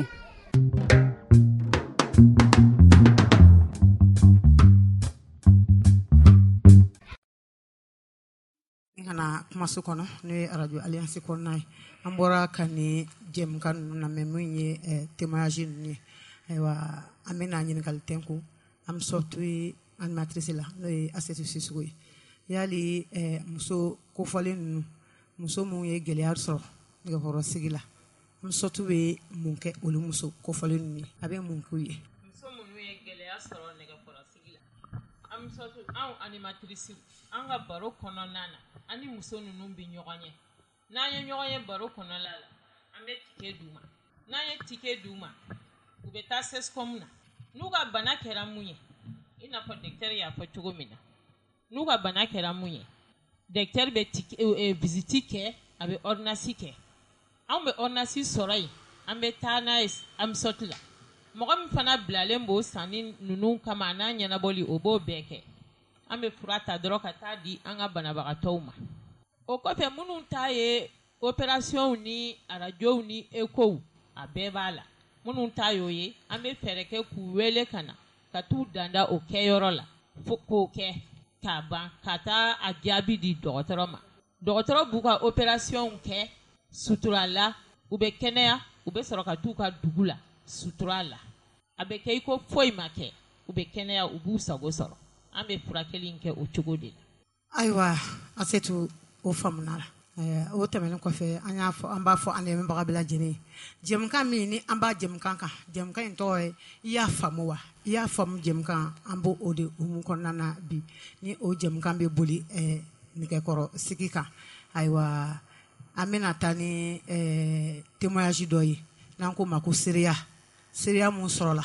kana kumaso kɔnɔ n'o ye arajo alliance kɔnɔna ye an bɔra ka ni jɛmukan ninnu na mɛ mun ye témoignage ninnu ye ayiwa an bɛna ɲininkali tɛnku an bɛ sɔrɔtu ye animatrice la n'o ye Asetu Sisoko ye yali muso kofɔlen ninnu muso mun ye gɛlɛya sɔrɔ nɛgɛkɔrɔsigi la an bɛ sɔrɔtu bɛ mun kɛ olu muso kofɔlen ninnu ye a bɛ mun k'u ye muso minnu ye gɛlɛya sɔrɔ nɛgɛkɔrɔsigi la an bɛ sɔrɔtu anw animatrice an ka baro kɔnɔna na ani muso ninnu bɛ ɲɔgɔn ye n'an ye ɲɔgɔn ye baro kɔnɔna la an bɛ tike d'u ma n'an ye tike d'u ma u bɛ taa sescom na n'u ka bana kɛra mun ye i n'a fɔ docteur y'a fɔ cogo min na n'u ka bana kɛra mun ye docteur bɛ tike visite kɛ a bɛ ordonnance kɛ anw bɛ ordonnance sɔrɔ yen an bɛ taa n'a ye amisɔti la mɔgɔ min fana bilalen b'o sanni ninnu kama n'a ɲɛnabɔli o b'o bɛɛ kɛ an bɛ fura ta dɔrɔn ka taa di an ka banabagatɔw ma o kɔfɛ minnu ta ye opération ni arajow ni échow a bɛɛ b'a la minnu ta y'o ye an bɛ fɛɛrɛ kɛ k'u wele ka na ka t'u danda o kɛyɔrɔ la fo k'o kɛ k'a ban ka taa a jaabi di dɔgɔtɔrɔ ma dɔgɔtɔrɔ b'u ka opération kɛ sutura la u bɛ kɛnɛya u bɛ sɔrɔ ka t'u ka dugu la sutura la a bɛ kɛ i ko foyi ma kɛ u bɛ kɛnɛya u b'u sago sɔrɔ an bɛ furakɛli in kɛ o cogo de la ayiwa Asetu o faamuna la o tɛmɛnen kɔfɛ an y'a fɔ an b'a fɔ an lamɛnbaga bɛɛ lajɛlen ye jɛmukan min ni an b'a jɛmukan kan jɛmukan in tɔgɔ ye i y'a faamu wa i y'a faamu jɛmukan an b'o o de humu kɔnɔna na bi ni o jɛmukan bɛ boli nɛgɛkɔrɔ sigi kan ayiwa an bɛna taa ni témoignage dɔ ye n'an ko ma ko seereya seereya mun sɔrɔla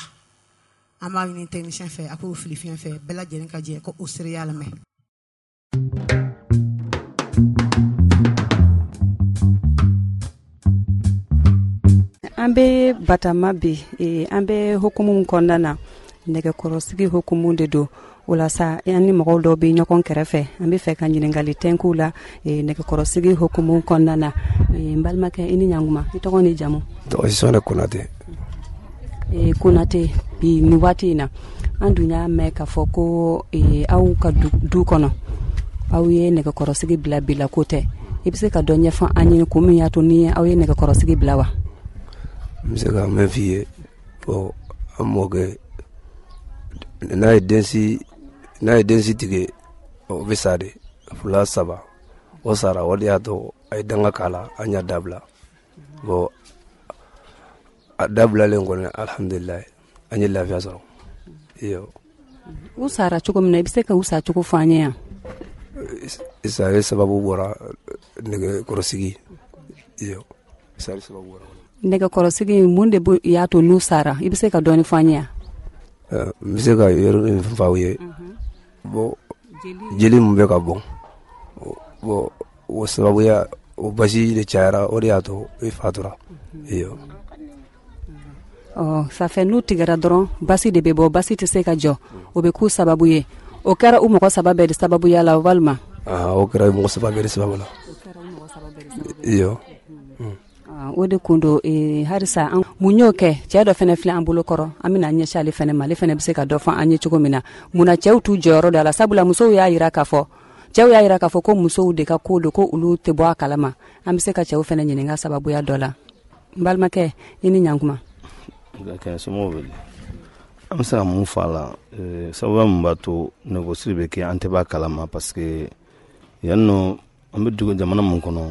an b'a ɲini technicien fɛ a k'o fili fiɲɛ fɛ bɛɛ lajɛlen ka jɛ ko o seereya lamɛn. an bɛ batama bi an bɛ hukumu kɔnɔna na nɛgɛkɔrɔsigi hukumu de don walasa an ni mɔgɔw dɔw bɛ ɲɔgɔn kɛrɛfɛ an bɛ fɛ ka ɲininkali tɛnku la nɛgɛkɔrɔsigi hukumu kɔnɔna na n balimakɛ i ni ɲankuma i tɔgɔ ni jamu. tɔgɔ Sisɔnɛ Konate. Konate bi ni waati in na an dun y'a mɛn k'a fɔ ko aw ka du kɔnɔ aw ye nɛgɛkɔrɔsigi bila bila ko tɛ i bɛ se ka dɔ ɲɛfɔ an ye ko min y'a to ni aw ye nɛgɛkɔrɔsigi bila wa. n bɛ se ka min f'i ye bon an mɔkɛ n'a ye densi n'a ye densi tigɛ o bɛ sa de fila saba o sara o de y'a to a ye danga k'a la an y'a dabila bon a dabilalen kɔni alhamdulilayi an ye lafiya sɔrɔ iyo u sara cogo min na i bɛ se ka u sa cogo fɔ an ye yan isa ye sababu bɔra nɛgɛ kɔrɔsigi iyo isa ye sababu bɔra nɛgɛ kɔrɔsigi mun de y'a to n'u sara i bɛ se ka dɔɔni fɔ an ye yan n bɛ se ka yɔrɔ min fɔ aw ye bon jeli mun bɛ ka bɔn bon o sababuya o basi de cayara o de y'a to i fatura iyo ɔ safɛ n'u tigɛra dɔrɔn basi de bɛ bɔ basi tɛ se ka jɔ o bɛ k'u sababu ye o kɛra u mɔgɔ saba bɛɛ de sababuya la walima o kɛra mɔgɔ saba bɛɛ de sababu la iyo o de kun don harisa mun y'o kɛ cɛ dɔ fana filɛ an bolo kɔrɔ an bɛna ɲɛsin ale fana ma ale fana bɛ se ka dɔ fɔ an ye cogo min na munna cɛw t'u jɔyɔrɔ dɔ la sabula musow y'a jira k'a fɔ cɛw y'a jira k'a fɔ ko musow de ka ko don ko olu tɛ bɔ a kalama an bɛ se ka cɛw fana ɲininka sababuya dɔ la n balimakɛ i ni ɲankuma kɛ somɔgɔw wele an bɛ se ka mun fɔ a la sababuya min b'a to négocier bɛ kɛ an tɛ b'a kalama parce que yan nɔ an bɛ dugu jamana min kɔnɔ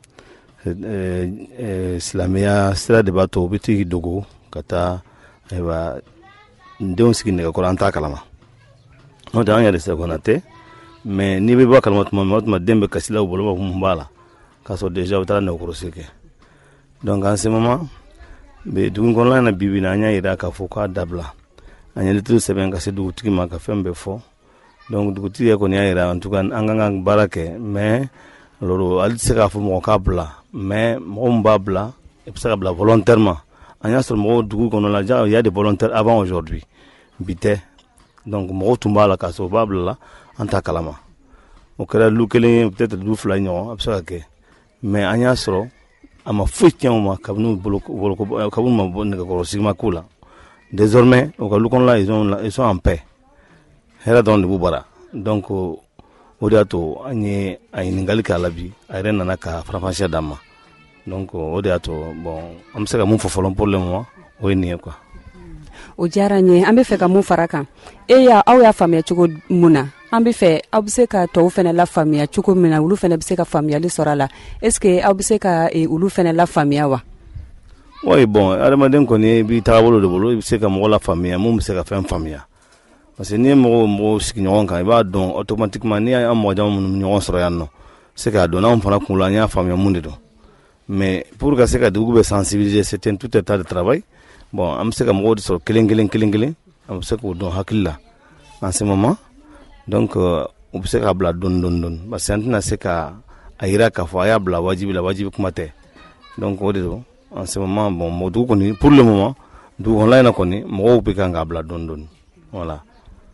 silamɛya sira de b'a to u bɛ t'i dogo ka taa ayiwa denw sigi nɛgɛkɔrɔ an t'a kalama n'o tɛ an yɛrɛ sɛ kɔnɔ tɛ mais n'i bɛ bɔ kalama tuma min o tuma den bɛ kasi la u bolo b'a fɔ mun b'a la k'a sɔrɔ déjà u taara nɛgɛkɔrɔsigi kɛ donc en ce moment dugu kɔnɔna na bibi na an y'a jira k'a fɔ k'a dabila an ye lettre sɛbɛn ka se dugutigi ma ka fɛn bɛɛ fɔ donc dugutigi kɔni y'a jira en tout cas an kan ka baara kɛ mais alors ale tɛ se k'a fɔ mɔgɔ k'a bila mais mɔgɔ min b'a bila i bɛ se ka bila volontairement an y'a sɔrɔ mɔgɔw dugu kɔnɔ la il y a des volontaires avant aujourd'hui bi tɛ donc mɔgɔw tun b'a la k'a sɔrɔ u b'a bila la an t'a kalama o kɛra lu kelen ye peut-être lu fila ɲɔgɔn a bɛ se ka kɛ mais an y'a sɔrɔ a ma foyi tiɲɛ u ma kabini kabini ma bɔ nɛgɛkɔrɔsigi ma k'u la désormais u ka lu kɔnɔla ils sont ils sont en paix hɛrɛ dɔrɔn de b'u bara donc o de y'a to an ye a ɲininkali k'a la bi a yɛrɛ nana ka faranfasiya d'an ma donc o de y'a to bon an bɛ se ka mun fɔ fɔlɔ pour le moment o ye nin ye quoi o diyara n ye an bɛ fɛ ka mun fara kan e y'a aw y'a faamuya cogo mun na an bɛ fɛ aw bɛ se ka tɔw fana la faamuya cogo min na olu fana bɛ se ka faamuyali sɔrɔ a la est ce que aw bɛ se ka olu fana la faamuya wa oui bon adamaden kɔni b'i taabolo de bolo i bɛ se ka mɔgɔ la faamuya mun bɛ se ka fɛn faamuya parce que n'i ye mɔgɔw mɔgɔw sigi ɲɔgɔn kan i b'a dɔn automatiquement n'i y'an mɔgɔ caman minnu ɲɔgɔn sɔrɔ yan nɔ se k'a dɔn n'anw fana kun la an y'a faamuya mun de don mais pour ka se ka dugu bɛ sensibiliser c'est un tout état de travail bon an bɛ se ka mɔgɔw de sɔrɔ kelen kelen kelen kelen an bɛ se k'o dɔn hakili la en ce moment donc u bɛ se k'a bila dɔɔni dɔɔni dɔɔni parce que an tɛna se ka a jira k'a fɔ a y'a bila wajibi la wajibi kuma tɛ donc o de don en ce moment bon mɔgɔ dugu kɔni pour le moment dugu kɔnɔla in na kɔni mɔgɔw bɛ kan k'a bila dɔɔni dɔɔni voilà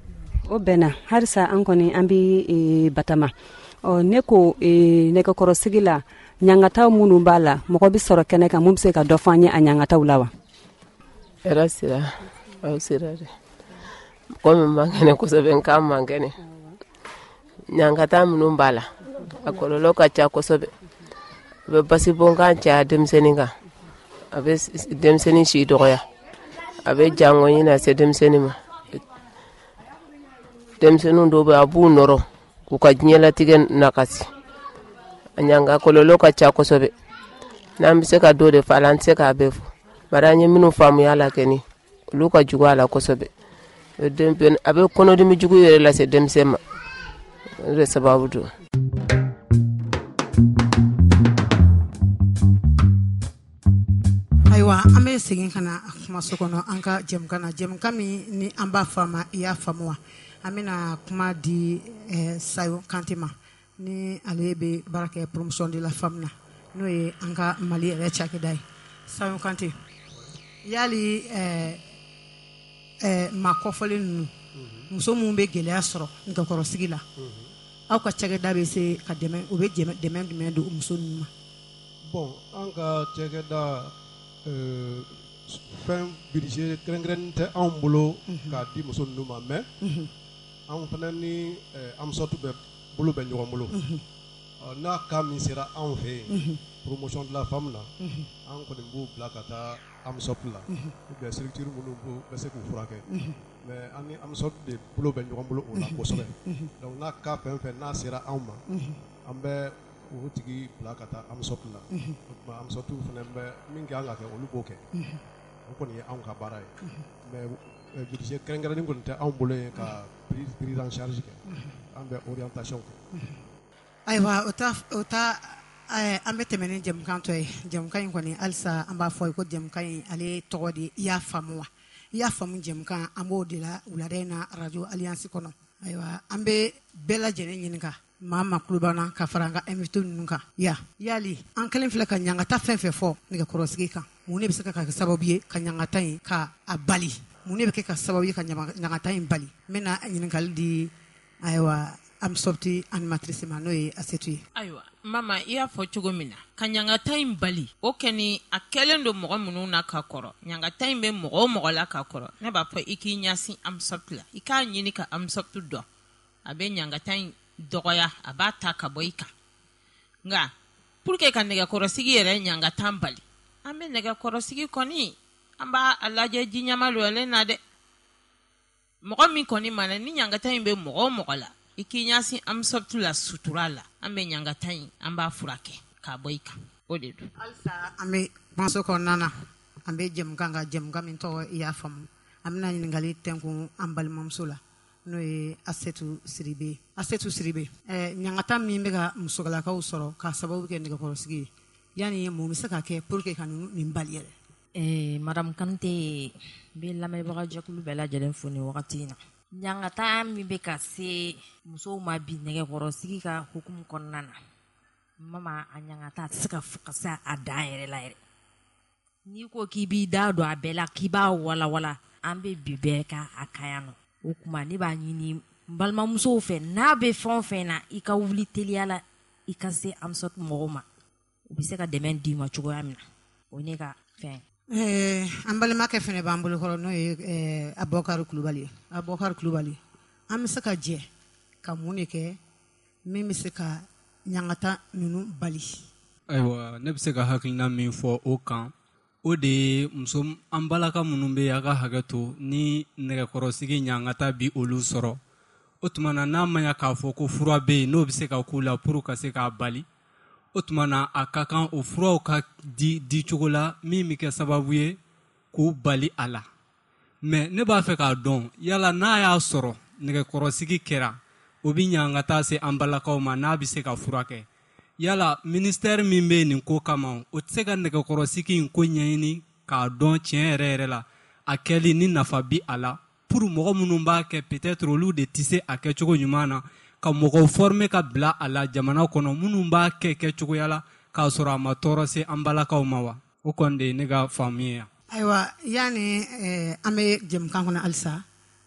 o bɛnna halisa an kɔni an bɛ batama ɔ ne ko nɛgɛkɔrɔsigi la ɲangataw minnu b'a la mɔgɔ bɛ sɔrɔ kɛnɛ kan mun bɛ se ka dɔ fɔ an ye a ɲangataw la wa hɛrɛ sira aw sira dɛ mɔgɔ min man kɛnɛ kosɛbɛ n k'an man kɛnɛ ɲangata minnu b'a la a kɔlɔlɔ ka ca kosɛbɛ a bɛ basibɔnkan caya denmisɛnnin kan a bɛ denmisɛnnin si dɔgɔya a bɛ janŋɔɲi na se denmisɛnnin ma denmisɛnninw dɔw bɛ a b'u nɔrɔ k'u ka diɲɛlatigɛ nakasi a ɲanga kɔlɔlɔ ka ca kosɛbɛ n'an bɛ se ka dɔ de fɔ a la an tɛ se k'a bɛɛ fɔ bari an ye minnu faamuya a la kɛni olu ka jugu a la kosɛbɛ a bɛ kɔnɔdimi jugu yɛrɛ lase denmisɛn ma o de sababu don ayiwa an bɛ segin ka na kuma so kɔnɔ an ka jɛmukan na jɛmukan min ni an b'a faamu i y'a faamu wa an bɛna kuma di Sayo Kante ma ni ale bɛ baara kɛ promotion de la femme na n'o ye an ka Mali yɛrɛ cakɛda ye Sayo Kante yali maa kɔfɔlen ninnu muso minnu bɛ gɛlɛya sɔrɔ nɛgɛkɔrɔsigi la aw ka cakɛda bɛ se ka dɛmɛ u bɛ dɛmɛ jumɛn don muso ninnu ma bon an ka cakɛda fɛn budget kɛrɛnkɛrɛnnen tɛ anw bolo k'a di muso ninnu ma mais anw fana ni Amsatu bɛ bolo bɛ ɲɔgɔn bolo n'a ka min sera anw fɛ yen promotion de la femme na an kɔni b'u bila ka taa AMSOP la ou bien structure minnu bɛ se k'u furakɛ mais an ni AMSOP de bolo bɛ ɲɔgɔn bolo o la kosɛbɛ donc n'a ka fɛn fɛn n'a sera anw ma an bɛ o tigi bila ka taa AMSOP la o tuma AMSOP fana bɛ min kɛ an ka kɛ olu b'o kɛ o kɔni ye anw ka baara ye mais budget kɛrɛnkɛrɛnnen kɔni tɛ anw bolo yen ka prise en charge kɛ an bɛ orientation kɛ. Ayiwa o ta o ta an bɛ tɛmɛ ni jɛmukan tɔ ye jɛmukan in kɔni halisa an b'a fɔ ko jɛmukan in ale tɔgɔ de i y'a faamu wa i y'a faamu jɛmukan an b'o de la wulada in na radio alliance kɔnɔ ayiwa an bɛ bɛɛ lajɛlen ɲininka maa ma kulo banna ka fara an ka invité ninnu kan ya yali an kɛlen filɛ ka ɲangata fɛn fɛn fɔ nɛgɛkɔrɔsigi kan mun de bɛ se ka kɛ sababu ye ka ɲangata in ka a bali mun de bɛ kɛ ka sababu ye ka ɲangata in bali n bɛna ɲininkali di ayiwa AMSOP animatrice ma n'o ye Asetu ye. Ayiwa mama i y'a fɔ cogo min na ka ɲangata in bali o kɛni a kɛlen don mɔgɔ minnu na ka kɔrɔ ɲangata in bɛ mɔgɔ o mɔgɔ la ka kɔrɔ ne b'a fɔ i k'i ɲasin AMSOP la i k'a ɲini ka AMSOP dɔn a bɛ ɲangata in dɔgɔya a b'a ta ka bɔ i kan nka pour que ka nɛgɛkɔrɔsigi yɛrɛ ɲangata bali an bɛ nɛgɛkɔrɔsigi kɔni an b'a lajɛ ji ɲama lɔlen na dɛ mɔgɔ min kɔni mana ni ɲangata in bɛ mɔgɔ o mɔgɔ la i k'i ɲasin AMSOP la sutura la an bɛ ɲangata in an b'a furakɛ k'a bɔ i kan o de don. Halisa an bɛ kumaso kɔnɔna na an bɛ jɛmukan kan jɛmukan min tɔgɔ i y'a faamu an bɛna ɲininkali tɛnkun an balimamuso la n'o ye Asetu Siribe Asetu Siribe ɛɛ ɲangata min bɛ ka musogalakaw sɔrɔ k'a sababu kɛ nɛgɛkɔrɔsigi ye yanni mun bɛ se ka kɛ pour que ka nin bali yɛrɛ. ɛɛ madame Kante n bɛ lamɛnbaga jɛkulu bɛɛ lajɛlen fo nin wagati in na. ɲangata min bɛ ka se musow ma bi nɛgɛkɔrɔsigi ka hukumu kɔnɔna na mama a ɲangata a tɛ se ka fɔ ka se a dan yɛrɛ la yɛrɛ n'i ko k'i b'i da don a bɛɛ la k'i b'a walawala an bɛ bi bɛɛ ka a kan yan nɔ o tuma ne b'a ɲini n balimamusow fɛ n'a bɛ fɛn o fɛn na i ka wuli teliya la i ka se AMSOP mɔgɔw ma u bɛ se ka dɛmɛ d'i ma cogoya min na o ne ka fɛn. an balimakɛ fɛnɛ b'an bolo kɔrɔ n'o ye Abubakari Kulubali ye Abubakari Kulubali an bɛ se ka jɛ ka mun de kɛ min bɛ se ka ɲangata ninnu bali. Ayiwa ne bɛ se ka hakilina min fɔ o kan o de ye muso an balaka minnu bɛ yen a ka hakɛ to ni nɛgɛkɔrɔsigi ɲangata bi olu sɔrɔ o tuma na n'a ma ɲɛ k'a fɔ ko fura bɛ yen n'o bɛ se ka k'u la pour ka se k'a bali o tuma na a ka kan o furaw ka di di cogo la min bɛ kɛ sababu ye k'u bali a la mais ne b'a fɛ k'a dɔn yala n'a y'a sɔrɔ nɛgɛkɔrɔsigi kɛra o bɛ ɲa ka taa se an balakaw ma n'a bɛ se ka furakɛ yala ministère min bɛ nin ko kama o tɛ se ka nɛgɛkɔrɔsigi in ko ɲɛɲini k'a dɔn tiɲɛ yɛrɛ yɛrɛ la a kɛli ni nafa bi a la pour mɔgɔ minnu b'a kɛ peut-être olu de tɛ se a kɛcogo ɲuman na ka mɔgɔw former ka bila a la jamana kɔnɔ minnu b'a kɛ kɛcogoya la k'a sɔrɔ a ma tɔɔrɔ se an balakaw ma wa o kɔni de ye ne ka faamu ye yan. Ayiwa yanni an bɛ jɛmukan kɔnɔ halisa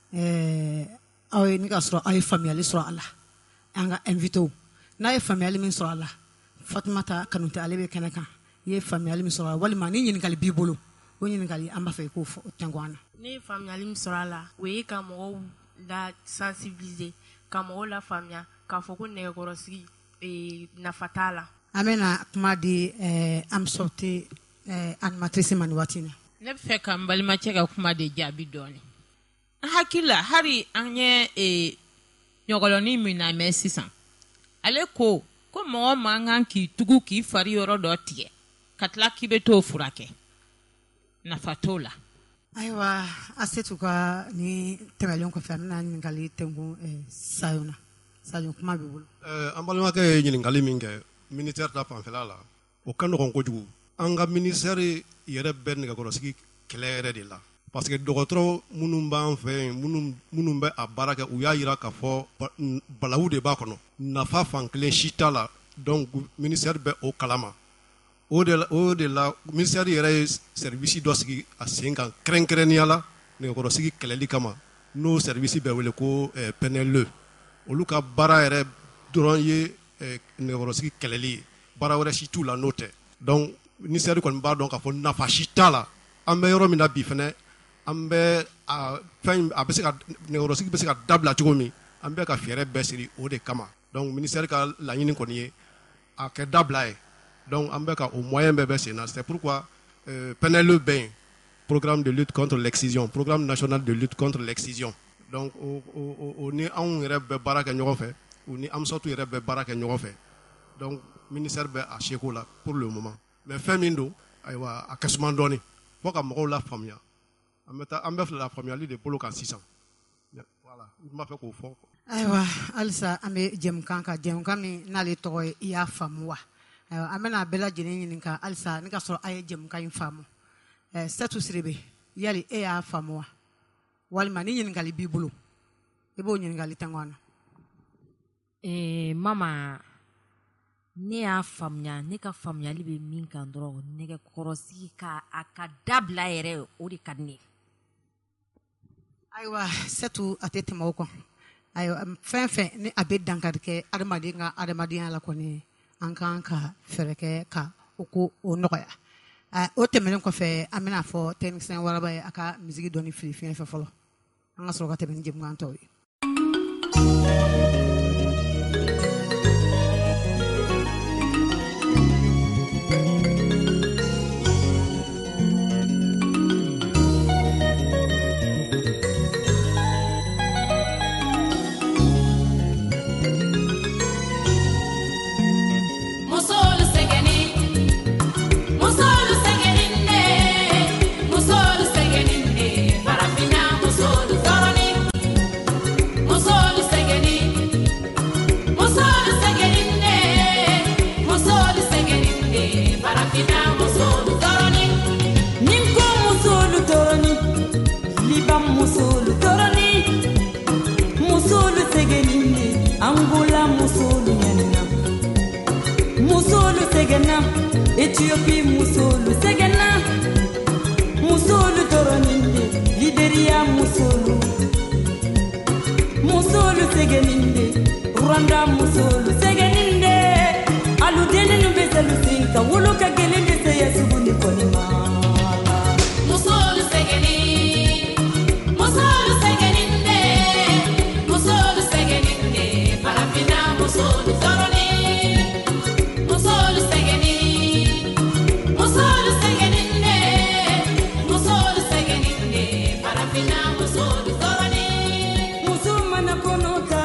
aw ye ne ka sɔrɔ aw ye faamuyali sɔrɔ a la an ka invité n'a ye faamuyali min sɔrɔ a la Fatumata Kanute ale bɛ kɛnɛ kan i ye faamuyali min sɔrɔ a la walima ni ɲininkali b'i bolo o ɲininkali an b'a fɛ i k'o fɔ tɛnkun an na. Ne ye faamuyali min sɔrɔ a la o ye ka mɔgɔw la sensibiliser ka mɔgɔw la faamuya k'a fɔ ko nɛgɛkɔrɔsigi nafa t'a la. An bɛna kuma di AMSOP animatrice ma nin waati in na. Ne bɛ fɛ ka n balimacɛ ka kuma de jaabi dɔɔni. N hakili la hali an ye ɲɔgɔlɔnin min na mɛn sisan ale ko ko mɔgɔ man kan k'i tugu k'i fari yɔrɔ dɔ tigɛ ka tila k'i bɛ t'o furakɛ nafa t'o la. Ayiwa Asetu ka ni tɛmɛlen kɔfɛ an bɛna ɲininkali tɛnkun Sayo na Sayo kuma b'i bolo. An balimakɛ ye ɲininkali min kɛ ministère ta fanfɛla la o ka nɔgɔn kojugu an ka ministère yɛrɛ bɛ nɛgɛkɔrɔsigi kɛlɛ yɛrɛ de la parce que dɔgɔtɔrɔ minnu b'an fɛ yen minnu minnu bɛ a baara kɛ u y'a jira k'a fɔ balawu de b'a kɔnɔ nafa fan kelen si t'a la donc ministère bɛ o kalama o de la o de la ministère yɛrɛ ye service dɔ sigi a sen kan kɛrɛnkɛrɛnnenya la nɛgɛkɔrɔsigi kɛlɛli kama n'o service bɛ wele ko P N L E olu ka baara yɛrɛ dɔrɔn ye nɛgɛkɔrɔsigi kɛlɛli ye baara wɛrɛ si t'u la n'o tɛ donc ministère kɔni b'a dɔn k'a fɔ nafa si t'a la an bɛ yɔrɔ min na bi fɛnɛ an bɛ fɛn a bɛ se ka nɛgɛkɔrɔsigi bɛ se ka dabila cogo min an bɛ ka fɛɛrɛ bɛɛ siri o de kama donc ministère ka laɲini kɔni ye a kɛ dabila ye donc an bɛ ka o moyen bɛɛ bɛ sen na c'est pourquoi euh, P N L E bɛ yen programme de lutte contre l'excision programme national de lutte contre l'excision donc o o o ni anw yɛrɛ bɛ baara kɛ ɲɔgɔn fɛ o ni AMSATU yɛrɛ bɛ baara kɛ ɲɔgɔn fɛ donc ministère bɛ a seko la pour le moment mais fɛn min don ayiwa a kɛsuman dɔɔni fo ka mɔgɔw la faamuya an bɛ taa an bɛ fɛ la faamuyali de bolo kan sisan voilà n b'a fɛ k'o fɔ. Ayiwa halisa an bɛ jɛmukan kan jɛmukan min n'ale tɔgɔ ye i y'a faamu wa ayiwa an bɛna bɛɛ lajɛlen ɲininka halisa ne ka sɔrɔ a ye jɛmukan in faamu ɛɛ Sɛtu Siribe yali e y'a faamu wa walima ni ɲininkali b'i bolo i b'o ɲininkali tɛŋɔ na. Eh, mama ne y'a faamuya ne ka faamuyali bɛ min kan dɔrɔn nɛgɛkɔrɔsigi ka a ka dabila yɛrɛ o de ka di ne ye. Ayiwa Sɛtu a tɛ tɛmɛ o kan ayiwa fɛn fɛn ni a bɛ dankari kɛ adamaden ka adamadenya la kɔni an kan ka fɛɛrɛ kɛ ka o ko o nɔgɔya o tɛmɛnen kɔfɛ an bɛna fɔ technicien waraba ye a ka misigi dɔɔni fili fiɲɛ fɛ fɔlɔ an ka sɔrɔ ka tɛmɛ ni jɛmukan tɔw ye. Angola musolu nyana musolu segena Ethiopia musolu segena musolu toroninde Liberia musolu musolu segeninde Rwanda musolu segeninde aludene nubeselu sinka wuluka gelinde seyasubuni konima musolu segeni musolu segeninde musolu segeninde parafina musolu toroni musolu segeni musolu segeninde musolu segeninde parafina musolu toroni musumana konota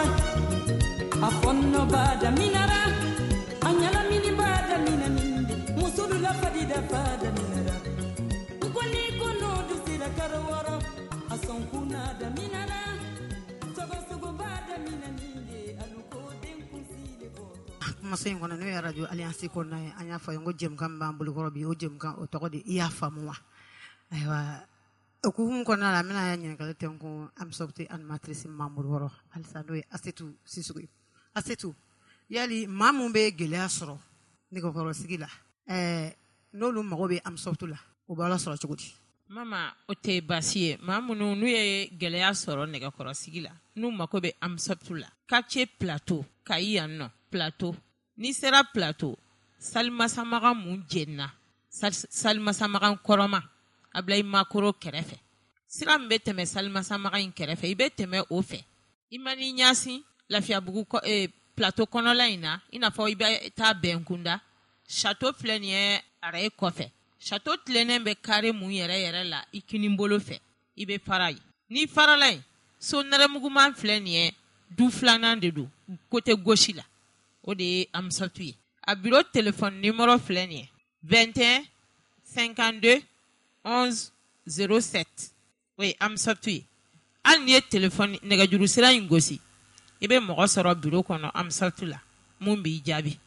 afonno bada minara anyala mini bada minaninde musulu la fadida bada minara ukoni kono dusira karawara asonkuna da minara sogo sogo bada minaninde aluko den kusile ko maso in kɔnɔ n'o ye radio alliance kɔnɔna ye an y'a fɔ ye ko jɛmukan min b'an bolokɔrɔ bi o jɛmukan o tɔgɔ de i y'a faamu wa ayiwa okumu kɔnɔna la an bɛna ɲininkali tɛ n kun AMSATU animatrice min b'an bolokɔrɔ halisa n'o ye Asetu Sisoko ye Asetu yali maa mun bɛ gɛlɛya sɔrɔ nɛgɛkɔrɔsigi la ɛɛ n'olu mago bɛ AMSATU la o b'a la sɔrɔ cogo di. Mama o tɛ baasi ye maa minnu n'u ye gɛlɛya sɔrɔ nɛgɛkɔrɔsigi la n'u mako bɛ AMSATU la quartier plateau Kayi yan nɔ plateau n'i sera plateau salimasamaga mun jenna salimasamaga kɔrɔma Ablayi Makoro kɛrɛfɛ sira min bɛ tɛmɛ salimasamaga in kɛrɛfɛ i bɛ tɛmɛ o fɛ i ma n'i ɲasin Lafiyabugu eh, plateau kɔnɔla in na i n'a fɔ i bɛ taa Bɛnkunda château filɛ nin ye araye kɔfɛ château tilennen bɛ carré mun yɛrɛ yɛrɛ la i kinibolo fɛ i bɛ fara yen n'i farala yen so nɛrɛmuguman filɛ nin ye du filanan de don côté gauche la o de ye AMSATU ye a bureau téléphone numéro filɛ nin ye vingt et un cinquante-deux onze zéro sept o ye AMSATU ye hali n'i ye téléphone nɛgɛjuru sira in gosi i bɛ mɔgɔ sɔrɔ bureau kɔnɔ AMSATU la mun b'i jaabi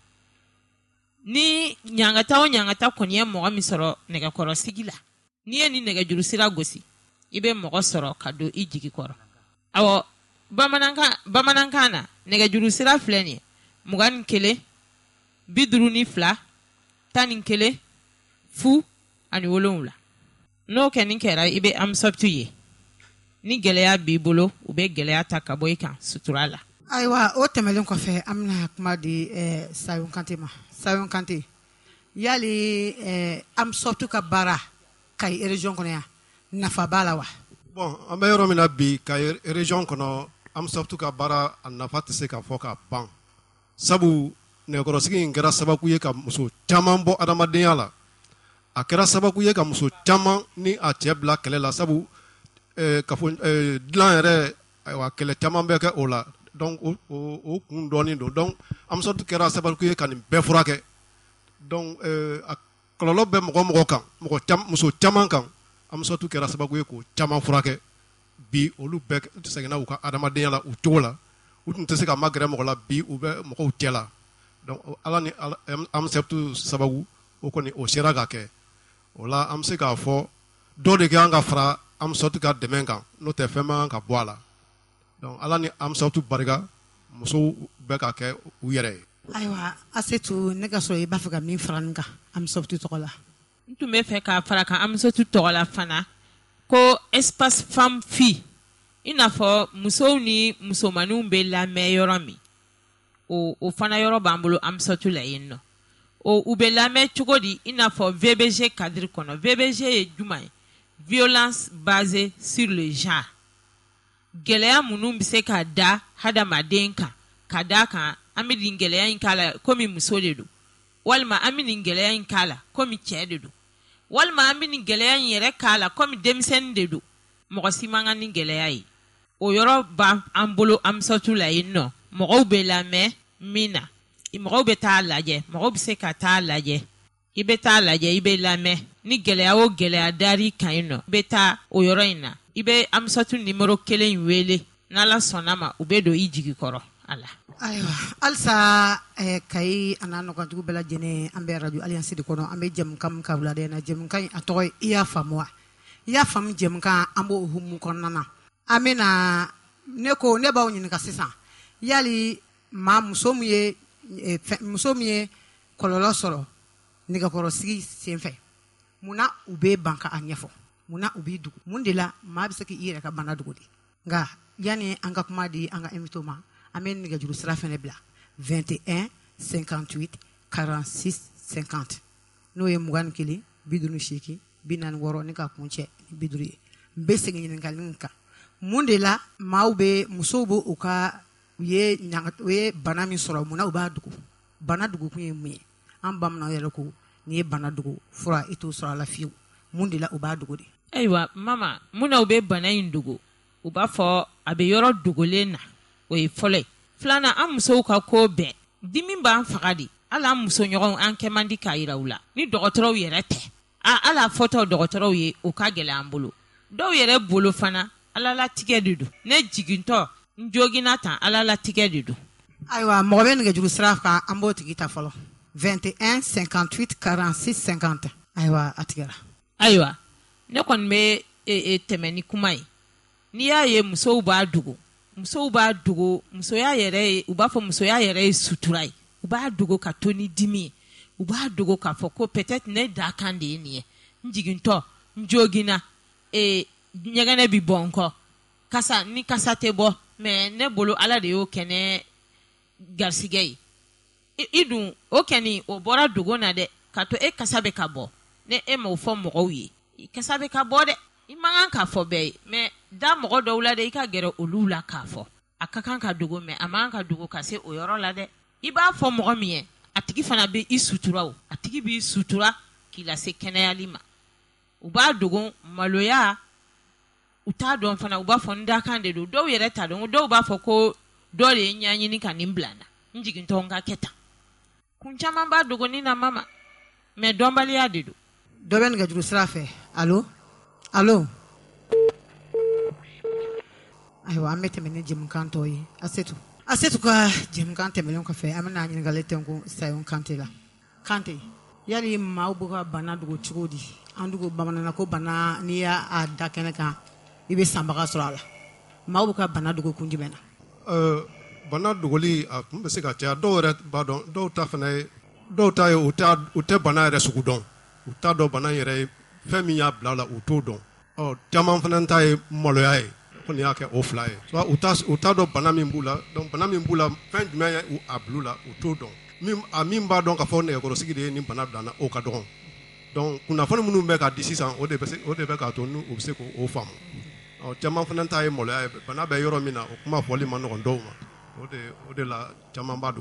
ni ɲangata o ɲangata kɔni ye mɔgɔ min sɔrɔ nɛgɛkɔrɔsigi la n'i ye ni nɛgɛjuru sira gosi i bɛ mɔgɔ sɔrɔ ka don i jigi kɔrɔ awɔ bamanankan bamanankan na nɛgɛjuru sira filɛ nin ye mugan ni kelen bi duuru ni fila tan ni kelen fu ani wolonwula n'o kɛni kɛra i bɛ AMSATU ye ni gɛlɛya b'i bolo u bɛ gɛlɛya ta ka bɔ i kan sutura la. Ayiwa o tɛmɛlen kɔfɛ an bɛna kuma di eh, Sayon Kante ma Sayon Kante yali eh, AMSATU ka baara Kayi région kɔnɔ yan nafa b'a la wa. Bon an bɛ yɔrɔ min na bi Kayi région kɔnɔ AMSATU ka baara a nafa tɛ se ka fɔ ka ban sabu nɛgɛkɔrɔsigi in kɛra sababu ye ka muso caman bɔ adamadenya la a kɛra sababu ye ka muso caman ni a cɛ bila kɛlɛ la sabu eh, ka fɔ eh, dilan yɛrɛ ayiwa kɛlɛ caman bɛ kɛ o la donc o, o, o kun dɔɔnin don donc Amusatu kɛra sababu ye ka nin bɛɛ furakɛ donc eh, a kɔlɔlɔ bɛ mɔgɔ mɔgɔ kan mɔgɔ cam, muso caman kan Amusatu kɛra sababu ye k'o caman furakɛ bi olu bɛɛ seginna u ka adamadenya la u cogo la u tun tɛ se ka magɛrɛ mɔgɔ la bi u bɛ mɔgɔw cɛ la donc ala ni Amusatu sababu o kɔni o sera ka kɛ o la an bɛ se k'a fɔ dɔ de kan ka fara Amusatu ka dɛmɛ kan n'o tɛ fɛn man ka bɔ a la donc ala ni Amusatu barika musow bɛ ka kɛ u yɛrɛ ye. Ayiwa Asetu ne ka sɔrɔ i b'a fɛ ka min fara nin kan Amusatu tɔgɔ la. N tun bɛ fɛ k'a fara kan Amusatu tɔgɔ la fana ko espace femme fille i n'a fɔ musow ni musomaninw bɛ lamɛn yɔrɔ min o o fana yɔrɔ b'an bolo Amusatu la yen nɔ o u bɛ lamɛn cogo di i n'a fɔ V B G cadre kɔnɔ V B G ye jumɛn ye violence basée sur le genre gɛlɛya minnu bɛ se ka da hadamaden kan ka da kan an bɛ nin gɛlɛya in k'a la komi muso de don walima an bɛ nin gɛlɛya in k'a la komi cɛ de don walima an bɛ nin gɛlɛya in yɛrɛ k'a la komi denmisɛnnin de don mɔgɔ si man kan ni gɛlɛya ye o yɔrɔ b'an bolo Amusatu la yen nɔ mɔgɔw bɛ lamɛn min na mɔgɔw bɛ taa lajɛ mɔgɔw bɛ se ka taa lajɛ i bɛ taa lajɛ i bɛ lamɛn ni gɛlɛya o gɛlɛya dar'i kan yen nɔ i bɛ taa o yɔrɔ in na i bɛ Amusatu nimero kelen in wele n'Ala sɔnna ma u bɛ don i jigi kɔrɔ a la. Ayiwa halisa eh, Kayi a n'a nɔgɔnjugu bɛɛ lajɛlen an bɛ radio Alliance de kɔnɔ an bɛ jɛmukan min ka wulada na jɛmukan in a tɔgɔ ye i y'a faamu wa i y'a faamu jɛmukan an b'o hukumu kɔnɔna na an bɛ na ne ko ne b'aw ɲininka sisan yali maa muso min ye eh, muso min ye kɔlɔlɔ sɔrɔ nɛgɛkɔrɔsigi senfɛ munna u bɛ ban ka a ɲɛfɔ munna u b'i dugu mun de la maa bɛ se k'i yɛrɛ ka bana dogo de nka yanni an ka kuma di an ka invité ma an bɛ nɛgɛjuru sira fana bila vingt et un cinquante-huit quarante-six cinquante n'o ye mugan ni kelen bi duuru ni seegin bi naani wɔɔrɔ ni ka kun cɛ bi duuru ye n bɛ segin ɲininkali min kan mun de la maaw bɛ musow bɛ u ka u ye ɲaga u ye bana min sɔrɔ munna u b'a dogo bana dogokun ye mun ye an bamananw yɛrɛ ko n'i ye bana dogo fura i t'o sɔrɔ a la fiyewu mun de la u b'a dogo de. Ayiwa mama mun na u bɛ bana in dogo u b'a fɔ a bɛ yɔrɔ dogolen na o ye fɔlɔ ye filanan an musow ka ko bɛɛ dimi b'an faga de hali an muso ɲɔgɔnw an kɛ man di k'a yira u la ni dɔgɔtɔrɔw yɛrɛ tɛ a hali a fɔtɔ dɔgɔtɔrɔw ye o ka gɛlɛ an bolo dɔw yɛrɛ bolo fana ala latigɛ de don ne jigintɔ n jogina tan ala latigɛ de don. Ayiwa mɔgɔ bɛ nɛgɛjuru sira kan an b'o tigi ta fɔlɔ vingt et un cinquante-huit quarante-six cinquante ayiwa a tigɛra. Ayiwa ne kɔni bɛ e, e, tɛmɛ ni kuma ye n'i y'a ye musow b'a dogo musow b'a dogo musoya yɛrɛ ye u b'a fɔ musoya yɛrɛ ye sutura ye u b'a dogo ka to ni dimi ye u b'a dogo k'a fɔ ko peut-être ne da kan de ye nin ye n jigintɔ n jogina e, ɲɛgɛnɛ bi bɔ n kɔ kasa ni kasa tɛ bɔ mais ne bolo ala de y'o kɛ ne garisigɛ ye I, i dun o kɛni o bɔra dogo na dɛ ka to e kasa bɛ ka bɔ ne e m'o fɔ mɔgɔw ye i kasa bɛ ka bɔ dɛ i man kan k'a fɔ bɛɛ ye mais da mɔgɔ dɔw la dɛ i ka gɛrɛ olu la k'a fɔ a ka kan ka dogo mais a man kan ka dogo ka se o yɔrɔ la dɛ i b'a fɔ mɔgɔ min ye a tigi fana bɛ i sutura o a tigi b'i sutura k'i lase kɛnɛyali ma u b'a dogo maloya u t'a dɔn fana u b'a fɔ n da kan de don dɔw yɛrɛ t'a dɔn dɔw b'a fɔ ko dɔ de ye n ɲɛɲini ka nin bila n na n jigintɔ n ka kɛ tan kun caman b'a dogo ni na mama mais dɔnbaliya de don. Dɔ bɛ nɛgɛjuru sira fɛ allo allo ayiwa an bɛ tɛmɛ ni jɛmukan tɔw ye Asetu Asetu ka jɛmukan tɛmɛlen kɔfɛ an bɛna ɲininkali tɛnku Sayon Kante la Kante yali maaw bɛ ka bana dogo cogo di an dogo bamananna ko bana n'i y'a da kɛnɛ kan i bɛ sanbaga sɔrɔ a la maaw bɛ ka bana dogo kun jumɛn na. Uh, bana dogoli a kun bɛ se ka caya dɔw yɛrɛ b'a dɔn dɔw ta fana ye dɔw ta ye u tɛ u tɛ bana yɛrɛ sugu dɔn u t'a dɔn bana yɛrɛ ye fɛn min y'a bila la u t'o dɔn ɔ caman fana ta ye maloya ye ko nin y'a kɛ o fila ye soit u t'a u t'a dɔn bana min b'u la donc bana min b'u la fɛn jumɛn ye a bil'u la u t'o dɔn min a min b'a dɔn k'a fɔ nɛgɛkɔrɔsigi de ye nin bana bila n na o ka dɔgɔn donc kunnafoni minnu bɛ ka di sisan o de bɛ se o de bɛ k'a to n'u bɛ se k'o faamu ɔ caman fana ta ye maloya ye bana bɛ yɔrɔ min na o kuma fɔli ma nɔgɔn dɔw ma o de o de la caman b'a dogo.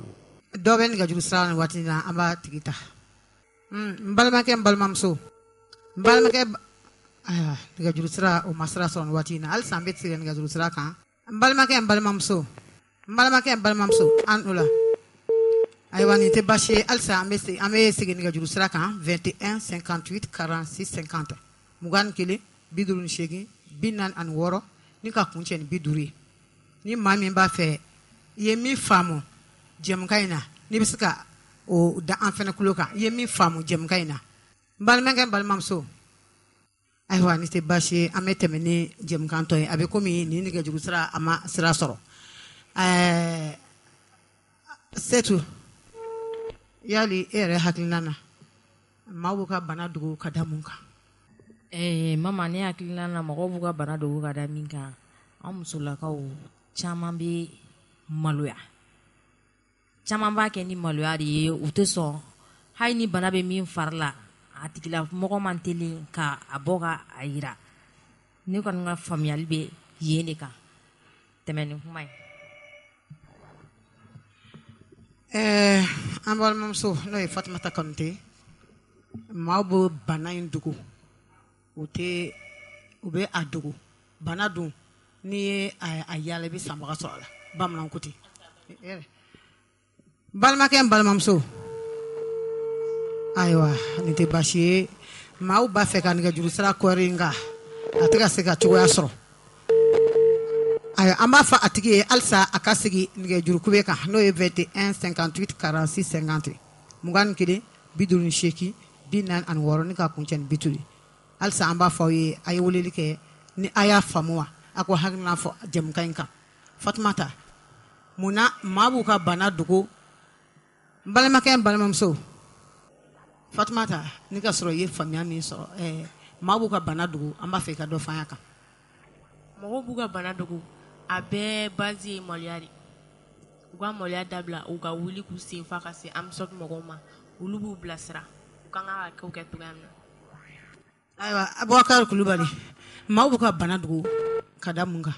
dɔ bɛ nɛgɛjuru sira ni waati na an b'a tigi ta n balimakɛ n balimamuso n balimakɛ ayiwa nɛgɛjuru sira o ma sira sɔrɔ ni waati na halisa an bɛ tigɛ nɛgɛjuru sira kan n balimakɛ n balimamuso n balimakɛ n balimamuso an o la ayiwa nin tɛ baasi ye halisa an bɛ segin an bɛ segin nɛgɛjuru sira kan vingt et un cinquante-huit quarante-six cinquante mugan ni kelen bi duuru ni seegin bi naani ani wɔɔrɔ ni ka kun cɛ ni bi duuru ye ni maa min b'a fɛ i ye min faamu jɛmukan in na n'i bɛ se ka o da an fɛnɛ kulo kan i ye min faamu jɛmukan in na n balimakɛ n balimamuso ayiwa ni tɛ baasi ye an bɛ tɛmɛ ni jɛmukan tɔ ye a bɛ komi nin nɛgɛjuru sira a ma sira sɔrɔ ɛɛ setu yali e yɛrɛ hakilina na maaw b'u ka bana dogo ka da mun kan. ɛɛ mama ne hakilina na mɔgɔw b'u ka bana dogo ka da min kan an musolakaw caman bɛ maloya caman b'a kɛ ni maloya de ye u tɛ sɔn hali ni bana bɛ min fari la a tigilamɔgɔ man teli ka a bɔ ka a yira ne kɔni ka faamuyali bɛ yen de kan tɛmɛ ni kuma ye. ɛɛ an balimamuso n'o ye Fatumata Kanute maaw bɛ bana in dogo u tɛ u bɛ a dogo bana dun n'i ye a yaala i bɛ sanbaga sɔrɔ a la bamananw ko ten balimakɛ n balimamuso ayiwa nin tɛ baasi ye maaw b'a fɛ ka nɛgɛjuru sira kɔri nka a tɛ ka se ka cogoya sɔrɔ ayiwa an b'a fɔ a tigi ye halisa a ka segin nɛgɛjuru kube kan n'o ye vingt et un cinquante-huit quarante-six cinquante mugan ni kelen bi duuru ni seegin bi naani ani wɔɔrɔ ni ka kun cɛ ni bi duuru halisa an b'a fɔ aw ye a ye weleli kɛ ni a y'a faamu wa a ko hakilina fɔ jɛmukan in kan Fatumata munna maa b'u ka bana dogo n balimakɛ n balimamuso Fatumata ni ka sɔrɔ i ye faamuya min sɔrɔ ɛɛ maa b'u ka bana dogo an b'a fɛ i ka dɔ fɔ an kan. mɔgɔw b'u ka bana dogo a bɛɛ base ye maloya de u ka maloya dabila u ka wuli k'u sen fa ka se amisɔti mɔgɔw ma olu b'u bilasira u kan ka kɛw kɛ cogoya min na. ayiwa Abubakari Kulubali maaw b'u ka bana dogo ka da mun kan.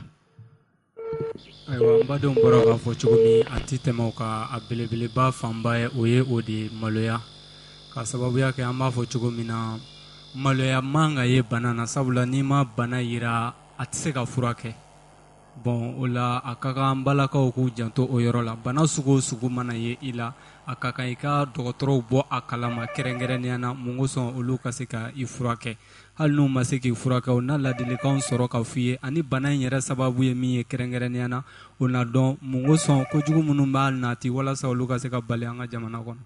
ayiwa n badenw bɔra k'a fɔ cogo min a ti tɛmɛ o kan a belebeleba fanba ye o ye o de maloya ka sababuya kɛ an b'a fɔ cogo min na maloya man ka ye bana na sabula n'i ma bana yira a tɛ se ka furakɛ bon o la a ka kan an balakaw k'u janto o yɔrɔ la bana sugu o sugu mana ye i la a ka kan i ka dɔgɔtɔrɔw bɔ a kalama kɛrɛnkɛrɛnnenya na mun kosɔn olu ka se ka i furakɛ hali n'u ma se k'i furakɛ o na ladilikanw sɔrɔ ka f'i ye ani bana in yɛrɛ sababu ye min ye kɛrɛnkɛrɛnnenya na o na dɔn mun kosɔn kojugu minnu b'a nati walasa olu ka se ka bali an ka jamana kɔnɔ.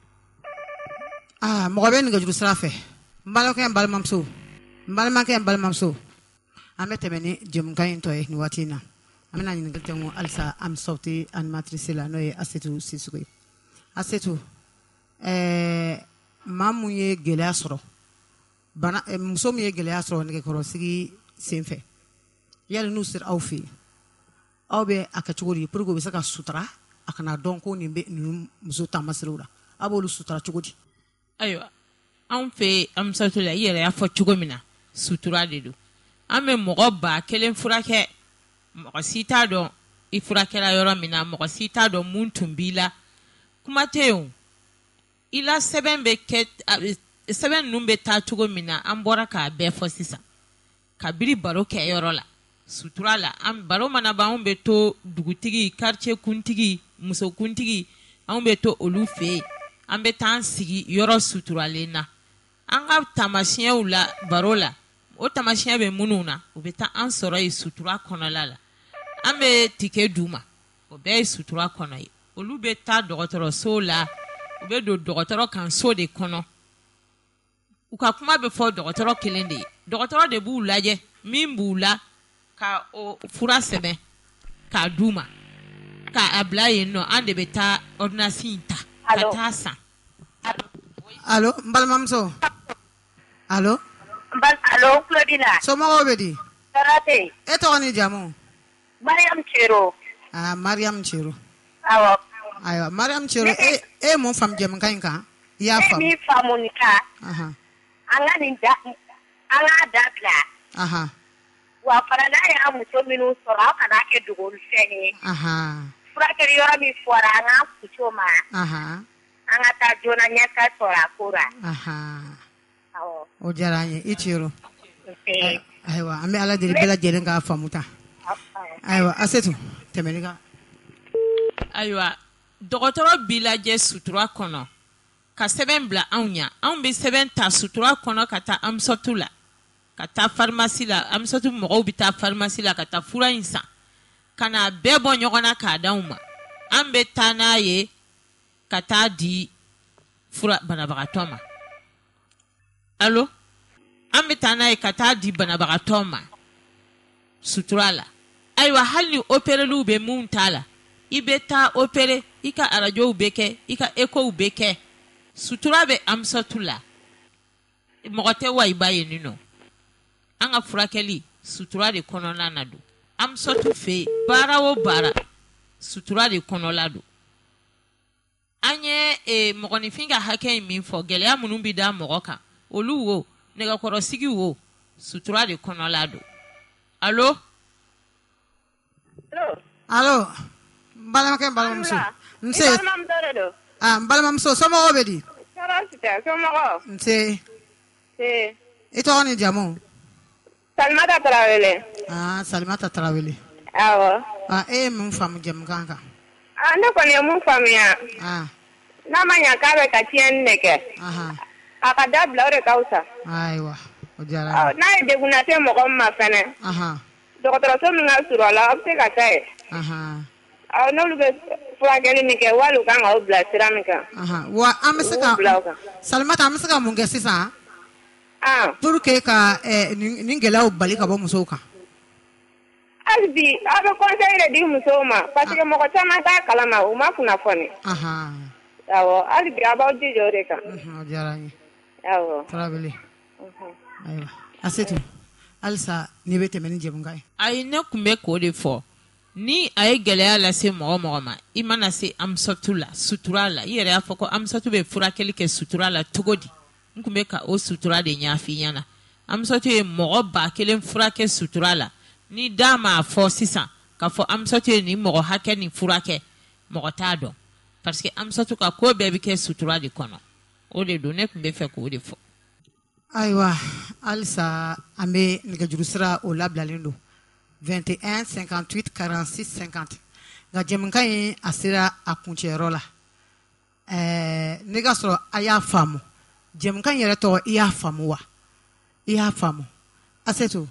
aa mɔgɔ bɛ nɛgɛjuru sira fɛ n balimakɛ n balimamuso n balimakɛ n balimamuso an bɛ tɛmɛ ni jɛmukan in tɔ ye nin waati in na an bɛna ɲininkali tɛnku halisa an sɔrɔti animatrice la n'o ye Asetu Sisugu ye Asetu ɛɛ maa mun ye gɛlɛya sɔrɔ bana muso min ye gɛlɛya sɔrɔ nɛgɛkɔrɔsigi senfɛ yali n'u sera aw fɛ yen aw bɛ a kɛ cogo di pour que u bɛ se ka sutura a kana dɔn ko nin bɛ nin muso taamasiraw la aw b'olu sutura cogo di. ayiwa anw fɛ Amisatu la i yɛrɛ y'a fɔ cogo min na sutura de don an bɛ mɔgɔ ba kelen furakɛ mɔgɔ si t'a dɔn i furakɛla yɔrɔ min na mɔgɔ si t'a dɔn mun tun b'i la kuma tɛ yen o i la sɛbɛn bɛ kɛ sɛbɛn ninnu bɛ taa cogo min na an bɔra k'a bɛɛ fɔ sisan kabiri baro kɛ yɔrɔ la sutura la an baro mana ban anw bɛ to dugutigi quartier kuntigi musokuntigi anw bɛ to olu fɛ yen an bɛ taa an sigi yɔrɔ suturalen na an ka taamasiyɛnw la baro la o taamasiyɛn bɛ minnu na u bɛ taa an sɔrɔ yen sutura kɔnɔla la an bɛ tike d'u ma o bɛɛ ye sutura kɔnɔ ye olu bɛ taa dɔgɔtɔrɔso la u bɛ don dɔgɔtɔrɔ kan so de kɔnɔ u ka kuma bɛ fɔ dɔgɔtɔrɔ kelen de ye dɔgɔtɔrɔ de b'u lajɛ min b'u la ka o fura sɛbɛn k'a d'u ma k'a bila yen nɔ an de bɛ taa ordonnance in ta ka taa san. alo n balimamuso alo. alo Claudina. somɔgɔw bɛ di. Sarate. e tɔgɔ ni jamu. Mariam Cero. ah Mariam Cero. awɔ. ayiwa Mariam Cero e e ye mun faamu jɛmukan in kan i y'a faamu. ne ye min faamu nin kan. an ka nin da an k'a dabila. wa fana n'a y'a muso minnu sɔrɔ aw kana kɛ dogoli fɛn ye. furakɛli yɔrɔ min fɔra an k'an kuco ma Ahan. an ka taa joona ɲɛta sɔrɔ a ko ra. Ahan. Awɔ. O diyara an ye i Ciro. Nse. Ayiwa an bɛ ala deli bɛɛ lajɛlen k'a faamu tan. Ayiwa Asetu tɛmɛni kan. Ayiwa dɔgɔtɔrɔ b'i lajɛ sutura kɔnɔ ka sɛbɛn bila anw ɲa anw bɛ sɛbɛn ta sutura kɔnɔ ka taa Amusatu la ka taa pharmacie la Amusatu mɔgɔw bɛ taa pharmacie la ka taa fura in san ka na bɛɛ bɔ ɲɔgɔn na k'a d'anw ma an bɛ taa n'a ye ka taa di fura banabagatɔ ma allo an bɛ taa n'a ye ka taa di banabagatɔ ma sutura la ayiwa hali ni opéreliw bɛ mun t'a la i bɛ taa opéré i ka arajow bɛ kɛ i ka échow bɛ kɛ sutura bɛ Amusatu la mɔgɔ tɛ wa i ba ye nin nɔ an ka furakɛli sutura de kɔnɔna na don Amusatu fɛ yen baara o baara sutura de kɔnɔla don an ye mɔgɔninfin ka hakɛ in min fɔ gɛlɛya minnu bɛ da mɔgɔ kan olu wo nɛgɛkɔrɔsigi wo sutura de kɔnɔla don allo allo n balimakɛ n balimamuso nse I balimamuso de don. ah n balimamuso somɔgɔw bɛ di Tɔɔrɔ si tɛ somɔgɔw. nse Nse. i tɔgɔ ni jamu Salimata Tarawele. ah Salimata Tarawele Awɔ. ah e ye mun faamu jamukan kan Ah ne kɔni ye mun faamuya. ah N'a ma ɲa k'a bɛ ka tiɲɛni de kɛ. ahan A ka dabila o de ka fisa. ayiwa o diyara n Ɔ, ye n'a ye degun lase mɔgɔ min ma fɛnɛ ahan dɔgɔtɔrɔso min ka surun a la aw bɛ se ka taa yen. ahan Ɔ n'olu bɛ furakɛli min kɛ wali u kan k'aw bila sira min kan. ahan wa an bɛ se ka U bila o kan. Salimata an bɛ se ka mun kɛ sisan Ah. pour que ka eh, nin nin gɛlɛyaw bali ka bɔ musow kan Hali bi aw bɛ conseil de di musow ma parce que mɔgɔ caman t'a kalama u ma kunnafoni. ahan Awɔ hali bi a b'aw jija o de kan. mhm, o diyara n ye Awɔ. Tarawele Mhm. ayiwa Asetu halisa n'i bɛ tɛmɛ ni jamukan ye ayi ne tun bɛ k'o de fɔ ni a ye gɛlɛya lase mɔgɔ mɔgɔ ma i mana se Amusatu la sutura la i yɛrɛ y'a fɔ ko Amusatu bɛ furakɛli kɛ sutura la cogo di n tun bɛ ka o sutura de ɲɛf'i ɲɛna Amusatu ye mɔgɔ ba kelen furakɛ sutura la ni da m'a fɔ sisan k'a fɔ Amusatu ye nin mɔgɔ hakɛ nin furakɛ mɔgɔ t'a dɔn parce que Amusatu ka ko bɛɛ bɛ kɛ sutura de kɔnɔ o de don ne tun bɛ fɛ k'o de fɔ ayiwa halisa an bɛ nɛgɛjuru sira o labilalen don vingt et un cinquante-huit quarante-six cinquante nka jamukan in a sera a kuncɛyɔrɔ la ɛɛ ne ka sɔrɔ a y'a faamu jamukan yɛrɛ tɔgɔ i y'a faamu wa i y'a faamu Asetu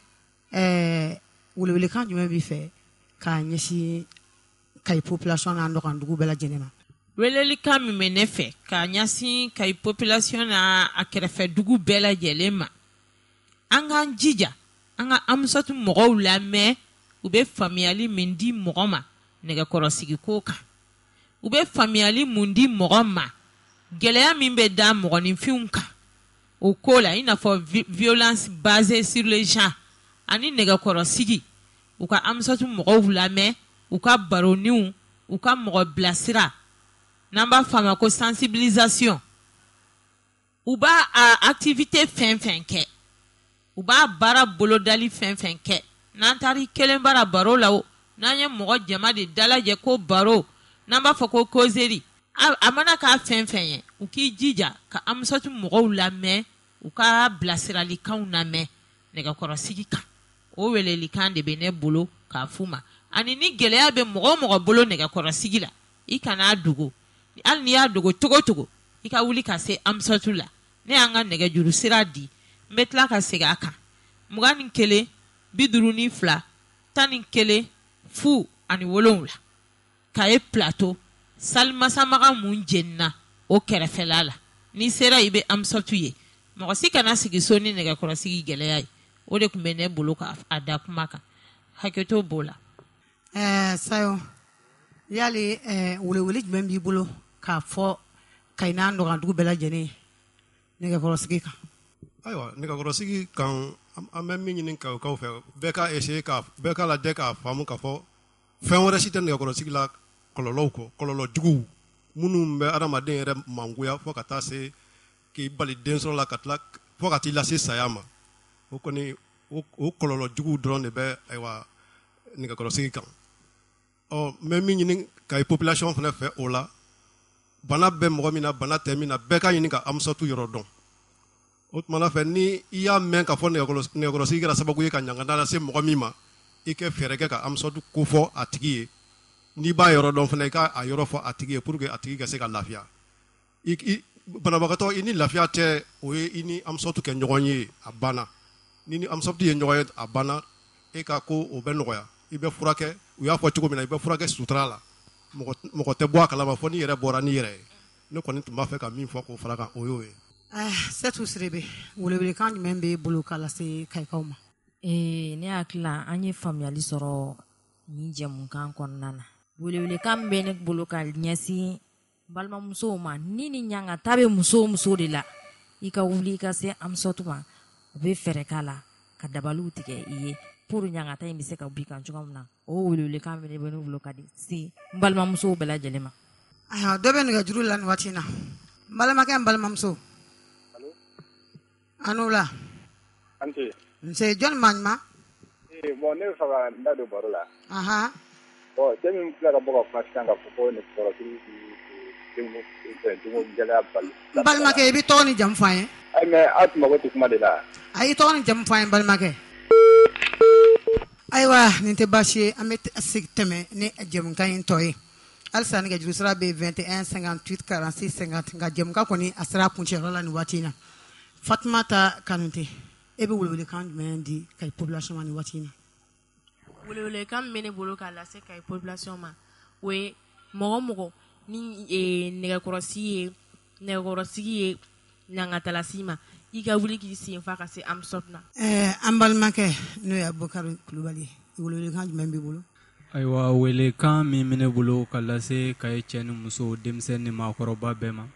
ɛɛ welewelekan jumɛn b'i fɛ k'a ɲɛsin Kayi population n'an dɔgɔn dugu bɛɛ lajɛlen ma welelikan min bɛ ne fɛ k'a ɲɛsin Kayi population n'a a kɛrɛfɛ dugu bɛɛ lajɛlen ma an k'an jija an ka Amusatu mɔgɔw lamɛn u bɛ faamuyali min di mɔgɔ ma nɛgɛkɔrɔsigi ko kan u bɛ faamuyali mun di mɔgɔ ma gɛlɛya min bɛ da mɔgɔninfinw kan o ko la i n'a fɔ violence basée sur le genre ani nɛgɛkɔrɔsigi u ka Amusatu mɔgɔw lamɛn u ka baroniw u ka mɔgɔ bilasira n'an b'a fɔ a ma ko sensibilisation u b'a a activité fɛn fɛn kɛ u b'a baara bolodali fɛn fɛn kɛ n'an taara kelen bara baro la o n'an ye mɔgɔ jama de dalajɛ ko baro n'an b'a fɔ ko causerie a mana k'a fɛn fɛn ye u k'i jija ka Amusatu mɔgɔw lamɛn u ka bilasiralikanw lamɛn nɛgɛkɔrɔsigi kan o welelikan de bɛ ne bolo k'a f'u ma ani ni gɛlɛya bɛ mɔgɔ o mɔgɔ bolo nɛgɛkɔrɔsigi la i kan'a dogo hali n'i y'a dogo cogo cogo i ka wuli ka se Amusatu la ne y'an ka nɛgɛjuru sira di n bɛ tila ka segin a kan mugan ni kelen bi duuru ni fila tan ni kelen fu ani wolonwula Kayi plateau salimasamaga mun jenina o kɛrɛfɛla la n'i sera i bɛ Amusatu ye mɔgɔ si kana sigi so ni nɛgɛkɔrɔsigi gɛlɛya ye o de tun bɛ ne bolo ka a da kuma kan hakɛto b'o la. ɛɛ Sayo yali ɛɛ welewele jumɛn b'i bolo k'a fɔ Kayi n'an dɔgɔn dugu bɛɛ lajɛlen nɛgɛkɔrɔsigi kan. ayiwa nɛgɛkɔrɔsigi kan an bɛ min ɲini kaw fɛ bɛɛ ka essayer ka bɛɛ ka lajɛ k'a faamu k'a fɔ fɛn wɛrɛ si tɛ nɛgɛkɔrɔsigi la kɔlɔlɔw kɔ kɔlɔlɔ juguw minnu bɛ adamaden yɛrɛ mangoya fo ka taa se k'i bali den sɔrɔ la ka tila fo ka t'i lase saya ma o kɔni o kɔlɔlɔ juguw dɔrɔn de bɛ ayiwa nɛgɛkɔrɔsigi kan ɔ mɛ min ɲini ka population fana fɛ o la bana bɛ mɔgɔ min na bana tɛ min na bɛɛ ka ɲini ka amusatu yɔrɔ dɔn o tumana fɛ ni i y'a mɛn k'a fɔ nɛgɛkɔrɔsigi kɛra sababu ye ka ɲangada lase mɔgɔ min ma i kɛ fɛɛrɛ kɛ ka amusatu kofɔ a tigi ye n'i b'a yɔrɔ dɔn fana i ka a yɔrɔ fɔ a tigi ye pour que a tigi ka se ka lafiya i banabagatɔ i ni lafiya tɛ o ye i ni amusatu kɛ ɲɔgɔn ye a banna ni ni amusatu ye ɲɔgɔn ye a banna e ka ko o bɛ nɔgɔya i bɛ furakɛ u y'a fɔ cogo min na i bɛ furakɛ sutura la mɔgɔ tɛ bɔ a kalama fɔ n'i yɛrɛ bɔra n'i yɛrɛ ye ne kɔni tun b'a fɛ ka min fɔ k'o fara kan o y'o ye. Setu Sirebe welewelekan jumɛn b'e bolo k'a lase Kayikaw ma. ee ne hakili la an ye faamuyali sɔrɔ nin jɛmukan kɔnɔna na welewelekan min bɛ ne bolo ka ɲɛsin balimamusow ma ni ni ɲangata bɛ muso o muso de la i ka wuli i ka se Amusatu ma u bɛ fɛɛrɛ k'a la ka dabaliw tigɛ i ye pour ɲangata in bɛ se ka b'i kan cogo min na o welewelekan min bɛ ne bolo ka di se n balimamusow bɛɛ lajɛlen ma. Ayiwa dɔ bɛ nɛgɛjuru la nin waati in na n balimakɛ n balimamuso. Anu la. Ante. Nse jɔn ma ɲuman. Ee bon ne bɛ fɛ ka n da don baro la. Ahan. Bon cɛ min filɛ ka bɔ ka kuma sisan k'a fɔ ko nɛgɛkɔrɔsigi denko denko gɛlɛya bali. N balimakɛ i bɛ tɔgɔ ni jamu fɔ an ye. Ayi mɛ aw tun mago tɛ kuma de la. A y'i tɔgɔ ni jamu fɔ an ye n balimakɛ. Ayiwa nin tɛ baasi ye an bɛ sigi tɛmɛ ni jɛmukan in tɔ ye. Halisa nɛgɛjuru sira bɛ vingt et un cinquante-huit quarante-six cinquante nka jɛmukan kɔni a sera a kuncɛyɔrɔ la nin waati in na. Fatumata Kanute e bɛ welewelekan jumɛn di Kayi population ma nin waati in na. Welewelekan min bɛ ne bolo k'a lase Kayi population ma o ye mɔgɔ mɔgɔ ni nɛgɛkɔrɔsigi ye nɛgɛkɔrɔsigi ye ɲangatalasi ma i ka wuli k'i sen fa ka se Amusatu na. Ɛɛ an balimakɛ n'o ye Abubakari Kulubali ye welewelekan jumɛn b'i bolo. Ayiwa welekan min bɛ ne bolo ka lase Kayi cɛ ni muso denmisɛnnin ni maakɔrɔba bɛɛ ma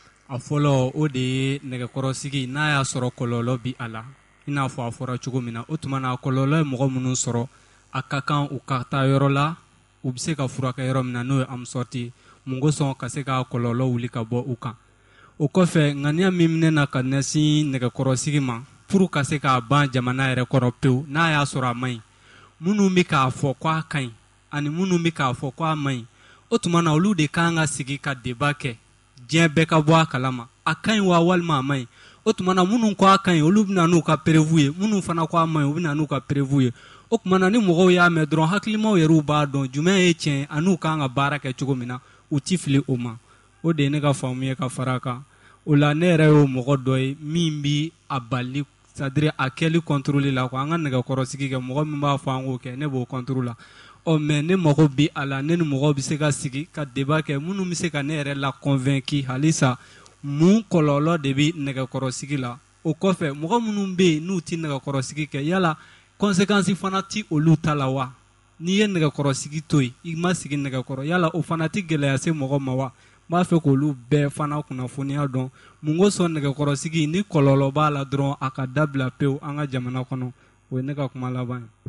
a fɔlɔ o de ye nɛgɛkɔrɔsigi n'a y'a sɔrɔ kɔlɔlɔ bi a la i n'a fɔ a fɔra cogo min na o tuma na kɔlɔlɔ ye mɔgɔ minnu sɔrɔ a ka kan u ka taa yɔrɔ la u bɛ se ka furakɛ yɔrɔ min na n'o ye Amusatu mun kosɔn ka se ka kɔlɔlɔ wuli ka bɔ u kan o kɔfɛ ŋaniya min minɛ na ka ɲɛsin nɛgɛkɔrɔsigi ma pour ka se k'a ban jamana yɛrɛ kɔrɔ pewu n'a y'a sɔrɔ a man ɲi minnu bɛ k'a fɔ k'a ka ɲi ani minnu bɛ k'a fɔ k'a man ɲi o tuma na olu de kan ka sigi ka débat kɛ diɲɛ bɛɛ ka bɔ a kalama a ka ɲi wa walima a man ɲi o tuma na minnu ko a ka ɲi olu bɛna n'u ka prévu ye minnu fana ko a man ɲi u bɛna n'u ka prévu ye o tuma na ni mɔgɔw y'a mɛn dɔrɔn hakilimaw yɛrɛ b'a dɔn jumɛn ye tiɲɛ an'u kan ka baara kɛ cogo min na u ti fili o ma o de ye ne ka faamu ye ka fara a kan o la ne yɛrɛ y'o mɔgɔ dɔ ye min bi a bali c'est-à-dire a kɛli contrôle la quoi an ka nɛgɛkɔrɔsigi kɛ mɔgɔ min b'a fɔ an k'o kɛ ne b'o contrôle la ɔ mɛ ne mago bi a la ne ni mɔgɔw bɛ se ka sigi ka débat kɛ minnu bɛ se ka ne yɛrɛ la convaincu halisa mun kɔlɔlɔ de bɛ nɛgɛkɔrɔsigi la o kɔfɛ mɔgɔ minnu bɛ yen n'u ti nɛgɛkɔrɔsigi kɛ yala conséquence fana ti olu ta la wa n'i ye nɛgɛkɔrɔsigi to yen i ma sigi nɛgɛkɔrɔ yala o fana ti gɛlɛya se mɔgɔ ma wa n b'a fɛ k'olu bɛɛ fana kunnafoniya dɔn mun kosɔn nɛgɛkɔrɔsigi ni kɔlɔlɔ b'a la dɔrɔn a ka dabila pewu an ka jamana kɔnɔ o ye ne ka kuma laban ye.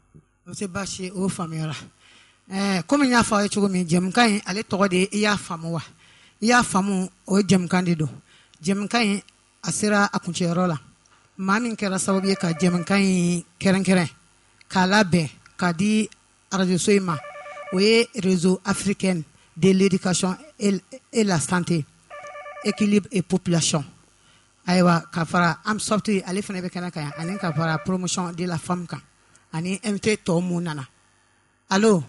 O tɛ baasi ye o faamuyara ɛɛ komi n y'a fɔ aw ye cogo min jɛmukan in ale tɔgɔ de ye i y'a faamu wa i y'a faamu o ye jɛmukan de don jɛmukan in a sera a kuncɛyɔrɔ la maa min kɛra sababu ye ka jɛmukan in kɛrɛnkɛrɛn k'a labɛn k'a di arajoso in ma o ye réseau africain de l'éducation et la santé équilibre et population ayiwa ka fara Amusatu ale fana bɛ kɛnɛ kan yan ani ka fara promotion de la femme kan ani invité tɔw mun nana allo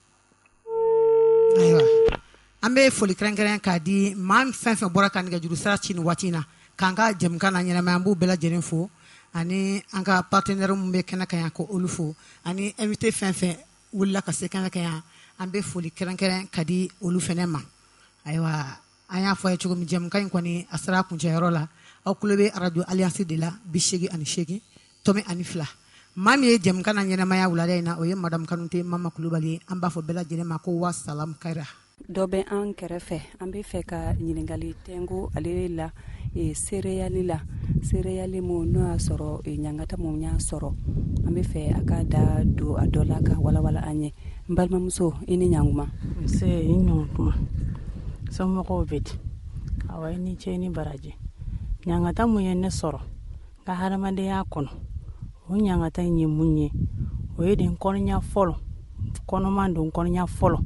ayiwa an bɛ foli kɛrɛnkɛrɛn k'a di maa fɛn fɛn bɔra ka nɛgɛjuru sira ci nin waati in na k'an ka jɛmukan na ɲɛnamaya an b'u bɛɛ lajɛlen fo ani an ka partenaire mun bɛ kɛnɛ kan yan ko olu fo ani invité fɛn fɛn wulila ka se kɛnɛ kan yan an bɛ foli kɛrɛnkɛrɛn ka di olu fɛnɛ ma ayiwa an y'a fɔ a ye cogo min jɛmukan in kɔni a sera a kuncɛyɔrɔ la aw tulo bɛ radio alliance de la bi seegin ani seegin tɔmi ani fila maa min ye jɛmukan na ɲɛnamaya wulada in na o ye madame Kanute Mama Kulubali ye an b'a fɔ bɛɛ lajɛlen ma ko wa salam kayira dɔ bɛ an kɛrɛfɛ an bɛ fɛ ka ɲininkali tɛngu ale la seereyali la seereyali mun n'o y'a sɔrɔ ɲangata mun y'a sɔrɔ an bɛ fɛ a ka da don a dɔ la ka walawala an ye n balimamuso i ni ɲankuma se i ɲankuma somɔgɔw bɛ di awa i ni ce i ni baraji ɲangata mun ye ne sɔrɔ n ka hadamadenya kɔnɔ o ɲangata in ye mun ye o ye de n kɔnɔɲa fɔlɔ kɔnɔma don kɔnɔya fɔlɔ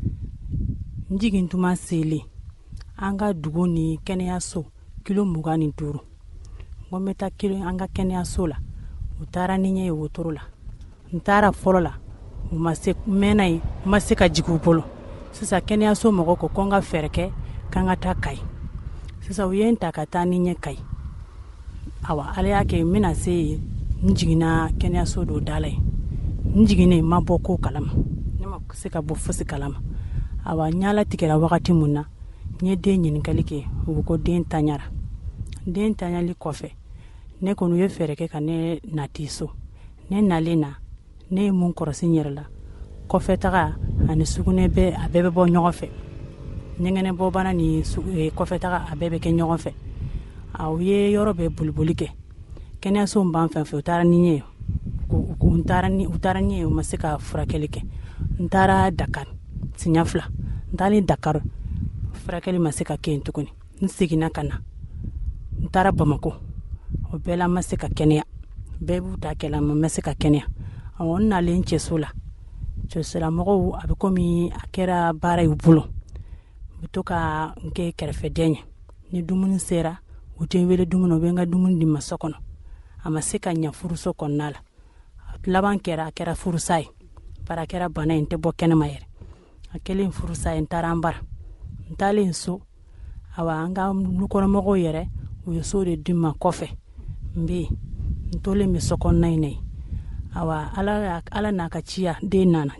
n jigin tuma selen an ka dugu ni kɛnɛyaso kilo mugan ni duuru n ko n bɛ taa kilo an ka kɛnɛyaso la u taara ni n ye wotoro la n taara fɔlɔ la u ma se mɛnna yen n ma se ka jigin u bolo sisan kɛnɛyaso mɔgɔ ko ko n ka fɛɛrɛ kɛ k'an ka taa Kayi sisan u ye n ta ka taa ni n ye Kayi awa ala y'a kɛ n bɛna se yen n jiginna kɛnɛyaso dɔ da la yen n jiginnen n ma bɔ ko kalama ne ma se ka bɔ fosi kalama awa n y'ala tigɛra wagati mun na n ye den ɲininkali kɛ u ko ko den taɲara den taɲali kɔfɛ ne kɔni u ye fɛɛrɛ kɛ ka ne nati so ne nalen na ne ye mun kɔrɔsi n yɛrɛ la kɔfɛ taga ani sugunɛ bɛ a bɛɛ bɛ bɔ ɲɔgɔn fɛ ɲɛgɛnɛ bɔbana ni kɔfɛ taga a bɛɛ bɛ kɛ ɲɔgɔn fɛ a u ye yɔrɔ bɛɛ boliboli kɛ kɛnɛyaso min b'an fɛn fɛ u taara ni n ye u taara ni u taara ni n ye u ma se ka furakɛli kɛ n taara Dakar siɲɛ fila n taalen Dakar furakɛli ma se ka kɛ yen tuguni n seginna ka na n taara Bamako o bɛɛ la n ma se ka kɛnɛya bɛɛ b'u ta kɛla n ma se ka kɛnɛya awɔ n nalen cɛso la cɛsolamɔgɔw a bɛ komi a kɛra baara y'u bolo u bɛ to ka n kɛ kɛrɛfɛden ye ni dumuni sera u tɛ n wele dumuni u bɛ n ka dumuni di ma so kɔnɔ a ma se ka ɲɛ furuso kɔnɔna la laban kɛra a kɛra furusa ye bara kɛra bana in tɛ bɔ kɛnɛma yɛrɛ a kɛlen furusa ye n taara an bara n taalen so awa an ka dukɔnɔmɔgɔw yɛrɛ u ye so de di ma kɔfɛ n bɛ yen n tolen bɛ so kɔnɔna in na yen awa ala ala n'a ka ciya den nana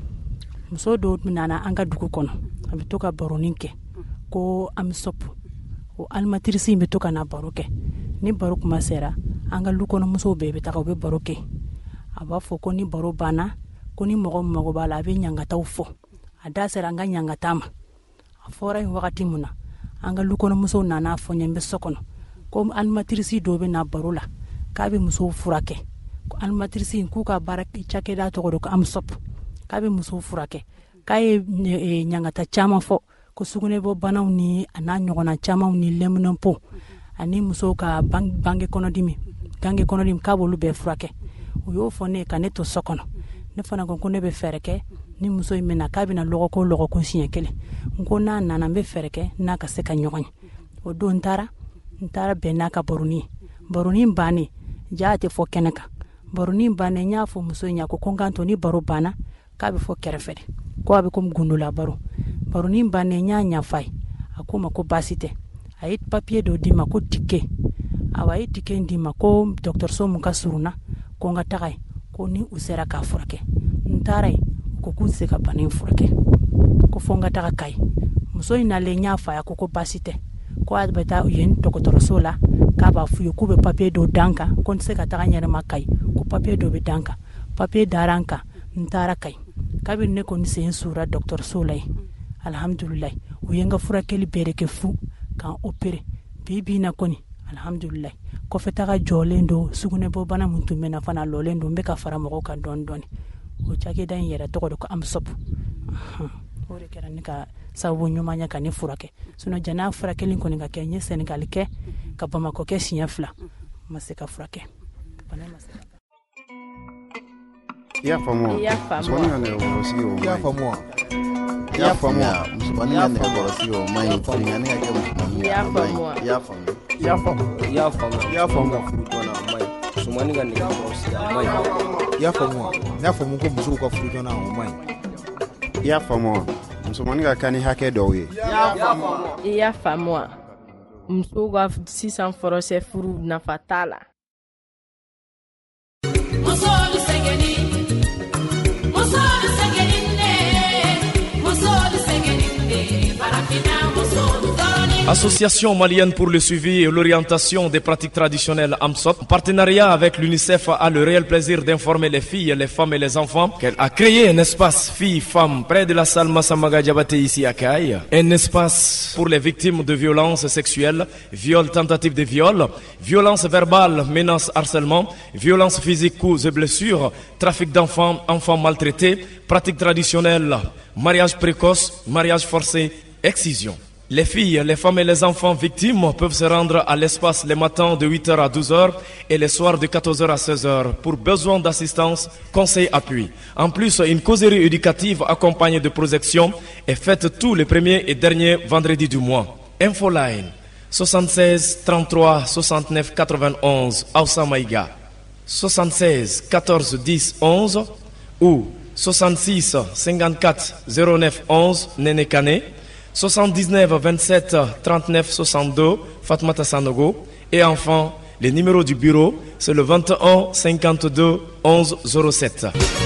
muso dɔw nana an ka dugu kɔnɔ a bɛ to ka baronin kɛ ko an bɛ sɔpu o alimatirisi bɛ to ka na baro kɛ ni baro kuma sera an ka dukɔnɔmusow bɛɛ bɛ taga u bɛ baro kɛ a b'a fɔ ko ni baro banna ko ni mɔgɔ mago b'a la a bɛ ɲangataw fɔ a da sera an ka ɲangata ma a fɔra yen wagati mun na an ka dukɔnɔmusow nana fɔ ɲɛ n bɛ so kɔnɔ ko alimatirisi dɔw bɛ na baro la k'a bɛ musow furakɛ ko alimatirisi k'u ka baara cakɛda tɔgɔ do ko amsop k'a bɛ musow furakɛ k'a ye ɲangata caman fɔ ko sugunɛbɔ banaw ni a n'a ɲɔgɔnna camanw ni lɛminɛnpo ani musow ka bange kɔnɔdimi gange kɔnɔdimi k'a b'olu bɛɛ furakɛ u y'o fɔ ne ka ne to so kɔnɔ ne fana ko ko ne bɛ fɛɛrɛ kɛ ni muso in bɛna k'a bɛna lɔgɔko lɔgɔko siɲɛ kelen n ko n'a nana n bɛ fɛɛrɛ kɛ n'a ka se ka ɲɔgɔn ye o don n taara n taara bɛn n'a ka baronin ye baronin bannen ja a tɛ fɔ kɛnɛ kan baronin bannen n y'a fɔ muso in ye ko ko n k'an to ni baro banna k'a bɛ fɔ kɛrɛfɛ de ko a bɛ komi gundola baro baronin bannen n y'a ɲafa ye a ko ma ko baasi tɛ a ye papiye dɔ di ma ko tike awa a ye tike di ma ko dɔgɔtɔrɔso mun ka surunna ko n ka taga ye ko ni u sera k'a furakɛ n taara yen ko k'u se ka bana in furakɛ ko fo n ka taga Kayi muso in nalen n y'a fa ye ko ko baasi tɛ ko a bɛ taa yen dɔgɔtɔrɔso la k'a b'a f'u ye k'u bɛ papiye dɔ d'an kan ko n tɛ se ka taga n yɛrɛ ma Kayi ko papiye dɔ bɛ d'an kan papiye dara an kan n taara Kayi kabini ne kɔni sen sura dɔgɔtɔrɔso la yen alhamdulilayi u ye n ka furakɛli bɛɛ de kɛ fu k'an opere bi bi na kɔni alhamdulilayi kɔfɛ taga jɔlen don sugunɛbɔ bana mun tun bɛ na fana lɔlen don n bɛ ka fara mɔgɔw kan dɔɔni dɔɔni o cakɛda in yɛrɛ tɔgɔ de ko amsop o de kɛra ne ka sababu ɲuman ye ka ne furakɛ sinon jan'a furakɛli kɔni ka kɛ n ye Senegali kɛ ka Bamakɔ kɛ siɲɛ fila n ma se ka furakɛ bana ma se ka i y'a faamu i y'a faamu musomanin ka nɛgɛkɔrɔsigi o i y'a faamu wa i y'a faamu wa musomanin ka nɛgɛkɔrɔsigi o ma ɲi fariŋani ka kɛ musomanin ye a ma ɲi i y'a faamu i y'a faamu i y'a faamu i y'a faamu ka furu joona o ma ɲi musomanin ka nɛgɛkɔrɔsigi a ma ɲi i y'a faamu wa n y'a faamu ko musow ka furu joona o ma ɲi i y'a faamu wa musomanin ka kan ni hakɛ dɔw ye i y'a faamu wa musow ka sisan fɔrɔsɛ furu nafa t'a la Association malienne pour le suivi et l'orientation des pratiques traditionnelles AMSOT, en partenariat avec l'UNICEF, a le réel plaisir d'informer les filles, les femmes et les enfants qu'elle a créé un espace filles-femmes près de la salle Massamaga Diabaté ici à Kayi. Un espace pour les victimes de violences sexuelles, viols, tentatives de viol, violences verbales, menaces, harcèlement, violences physiques, coups et blessures, trafic d'enfants, enfants maltraités, pratiques traditionnelles, mariage précoce, mariage forcé, excision. Les filles, les femmes et les enfants victimes peuvent se rendre à l'espace les matins de huit heures à douze heures et les soirs de quatorze heures à seize heures pour besoin d'assistance, conseil, appui. En plus, une causerie éducative accompagnée de projections est faite tous les premiers et derniers vendredis du mois. Infoline soixante-seize trente-trois soixante-neuf quatre-vingt-onze Aoussa Maïga, soixante-seize quatorze dix onze ou soixante-six cinquante-quatre zéro neuf onze Néné Kane, soixante-dix-neuf vingt-sept trente-neuf soixante-deux Fatmata Sanogo, et enfin le numéro du bureau c'est le vingt et un cinquante-deux onze zéro sept.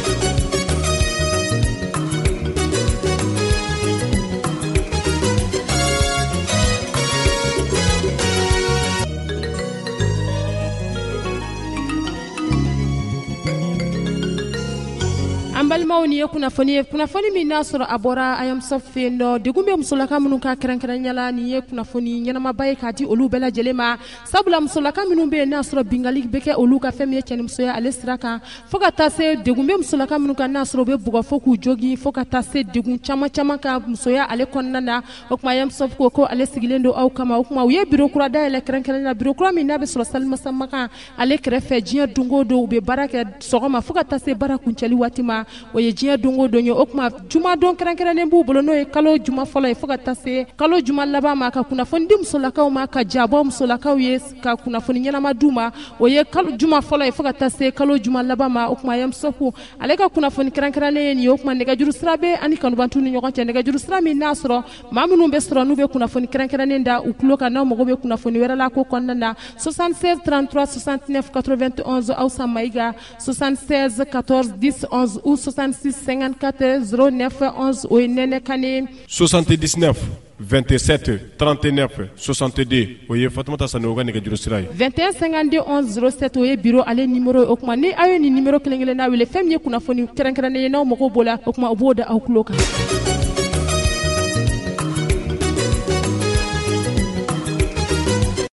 Balimaw ni ye kunnafoni ye kunnafoni min n'a sɔrɔ a bɔra ayamsa fɛ yen nɔ degun bɛ musolaka minnu ka kɛrɛnkɛrɛnya la nin ye kunnafoni ɲɛnamaba ye k'a di olu bɛɛ lajɛlen ma sabula musolaka minnu bɛ yen n'a sɔrɔ bingali bɛ kɛ olu ka fɛn min ye cɛnimusoya ale sira kan fo ka taa se degun bɛ musolaka minnu kan n'a sɔrɔ u bɛ bugɔ fo k'u jogi fo ka taa se degun caman caman ka musoya ale kɔnɔna na o tuma ayamsa ko ko ale sigilen don aw kama o tuma u ye biro kura dayɛlɛ kɛrɛnkɛrɛnya la biro kura min n'a bɛ sɔrɔ Salimata Makan ale kɛrɛfɛ diɲɛ don o don u bɛ baara kɛ sɔgɔma fo ka taa se baara kuncɛli waati ma o ye diɲɛ don o don ye o tuma juma don kɛrɛnkɛrɛnnen b'u bolo n'o ye kalo juma fɔlɔ ye fo ka taa se kalo juma laban ma ka kunnafoni di musolakaw ma ka jabɔ musolakaw ye ka kunnafoni ɲɛnama d'u ma o ye kalo juma fɔlɔ ye fo ka taa se kalo juma laban ma o tuma Ayamsafu ale ka kunnafoni kɛrɛnkɛrɛnnen ye nin ye o tuma nɛgɛjuru sira bɛ ani kanubantu ni ɲɔgɔn cɛ nɛgɛjuru sira min n'a sɔrɔ maa minnu bɛ sɔrɔ n'u bɛ kunnafoni kɛrɛnkɛrɛnnen da u tulo kan n'aw mago bɛ kunnafoni wɛrɛ la ko kɔnɔna na soixante-seize trente-trois soixante-neuf quatre-vingt-onze Aoussa Maïga soixante-seize quatorze dix onze ou soixante-six cinquante-quatre zéro neuf onze o ye Nɛnɛ Kane soixante-dix-neuf vingt-sept trente-neuf soixante-deux o ye Fatumata Sanogo ka nɛgɛjuru sira ye vingt et un cinquante-deux onze zéro sept o ye bureau ale numéro ye o tuma ni aw ye nin numéro kelen kelen na wele fɛn min ye kunnafoni kɛrɛnkɛrɛnnen ye n'aw mago b'o la o tuma o b'o da aw tulo kan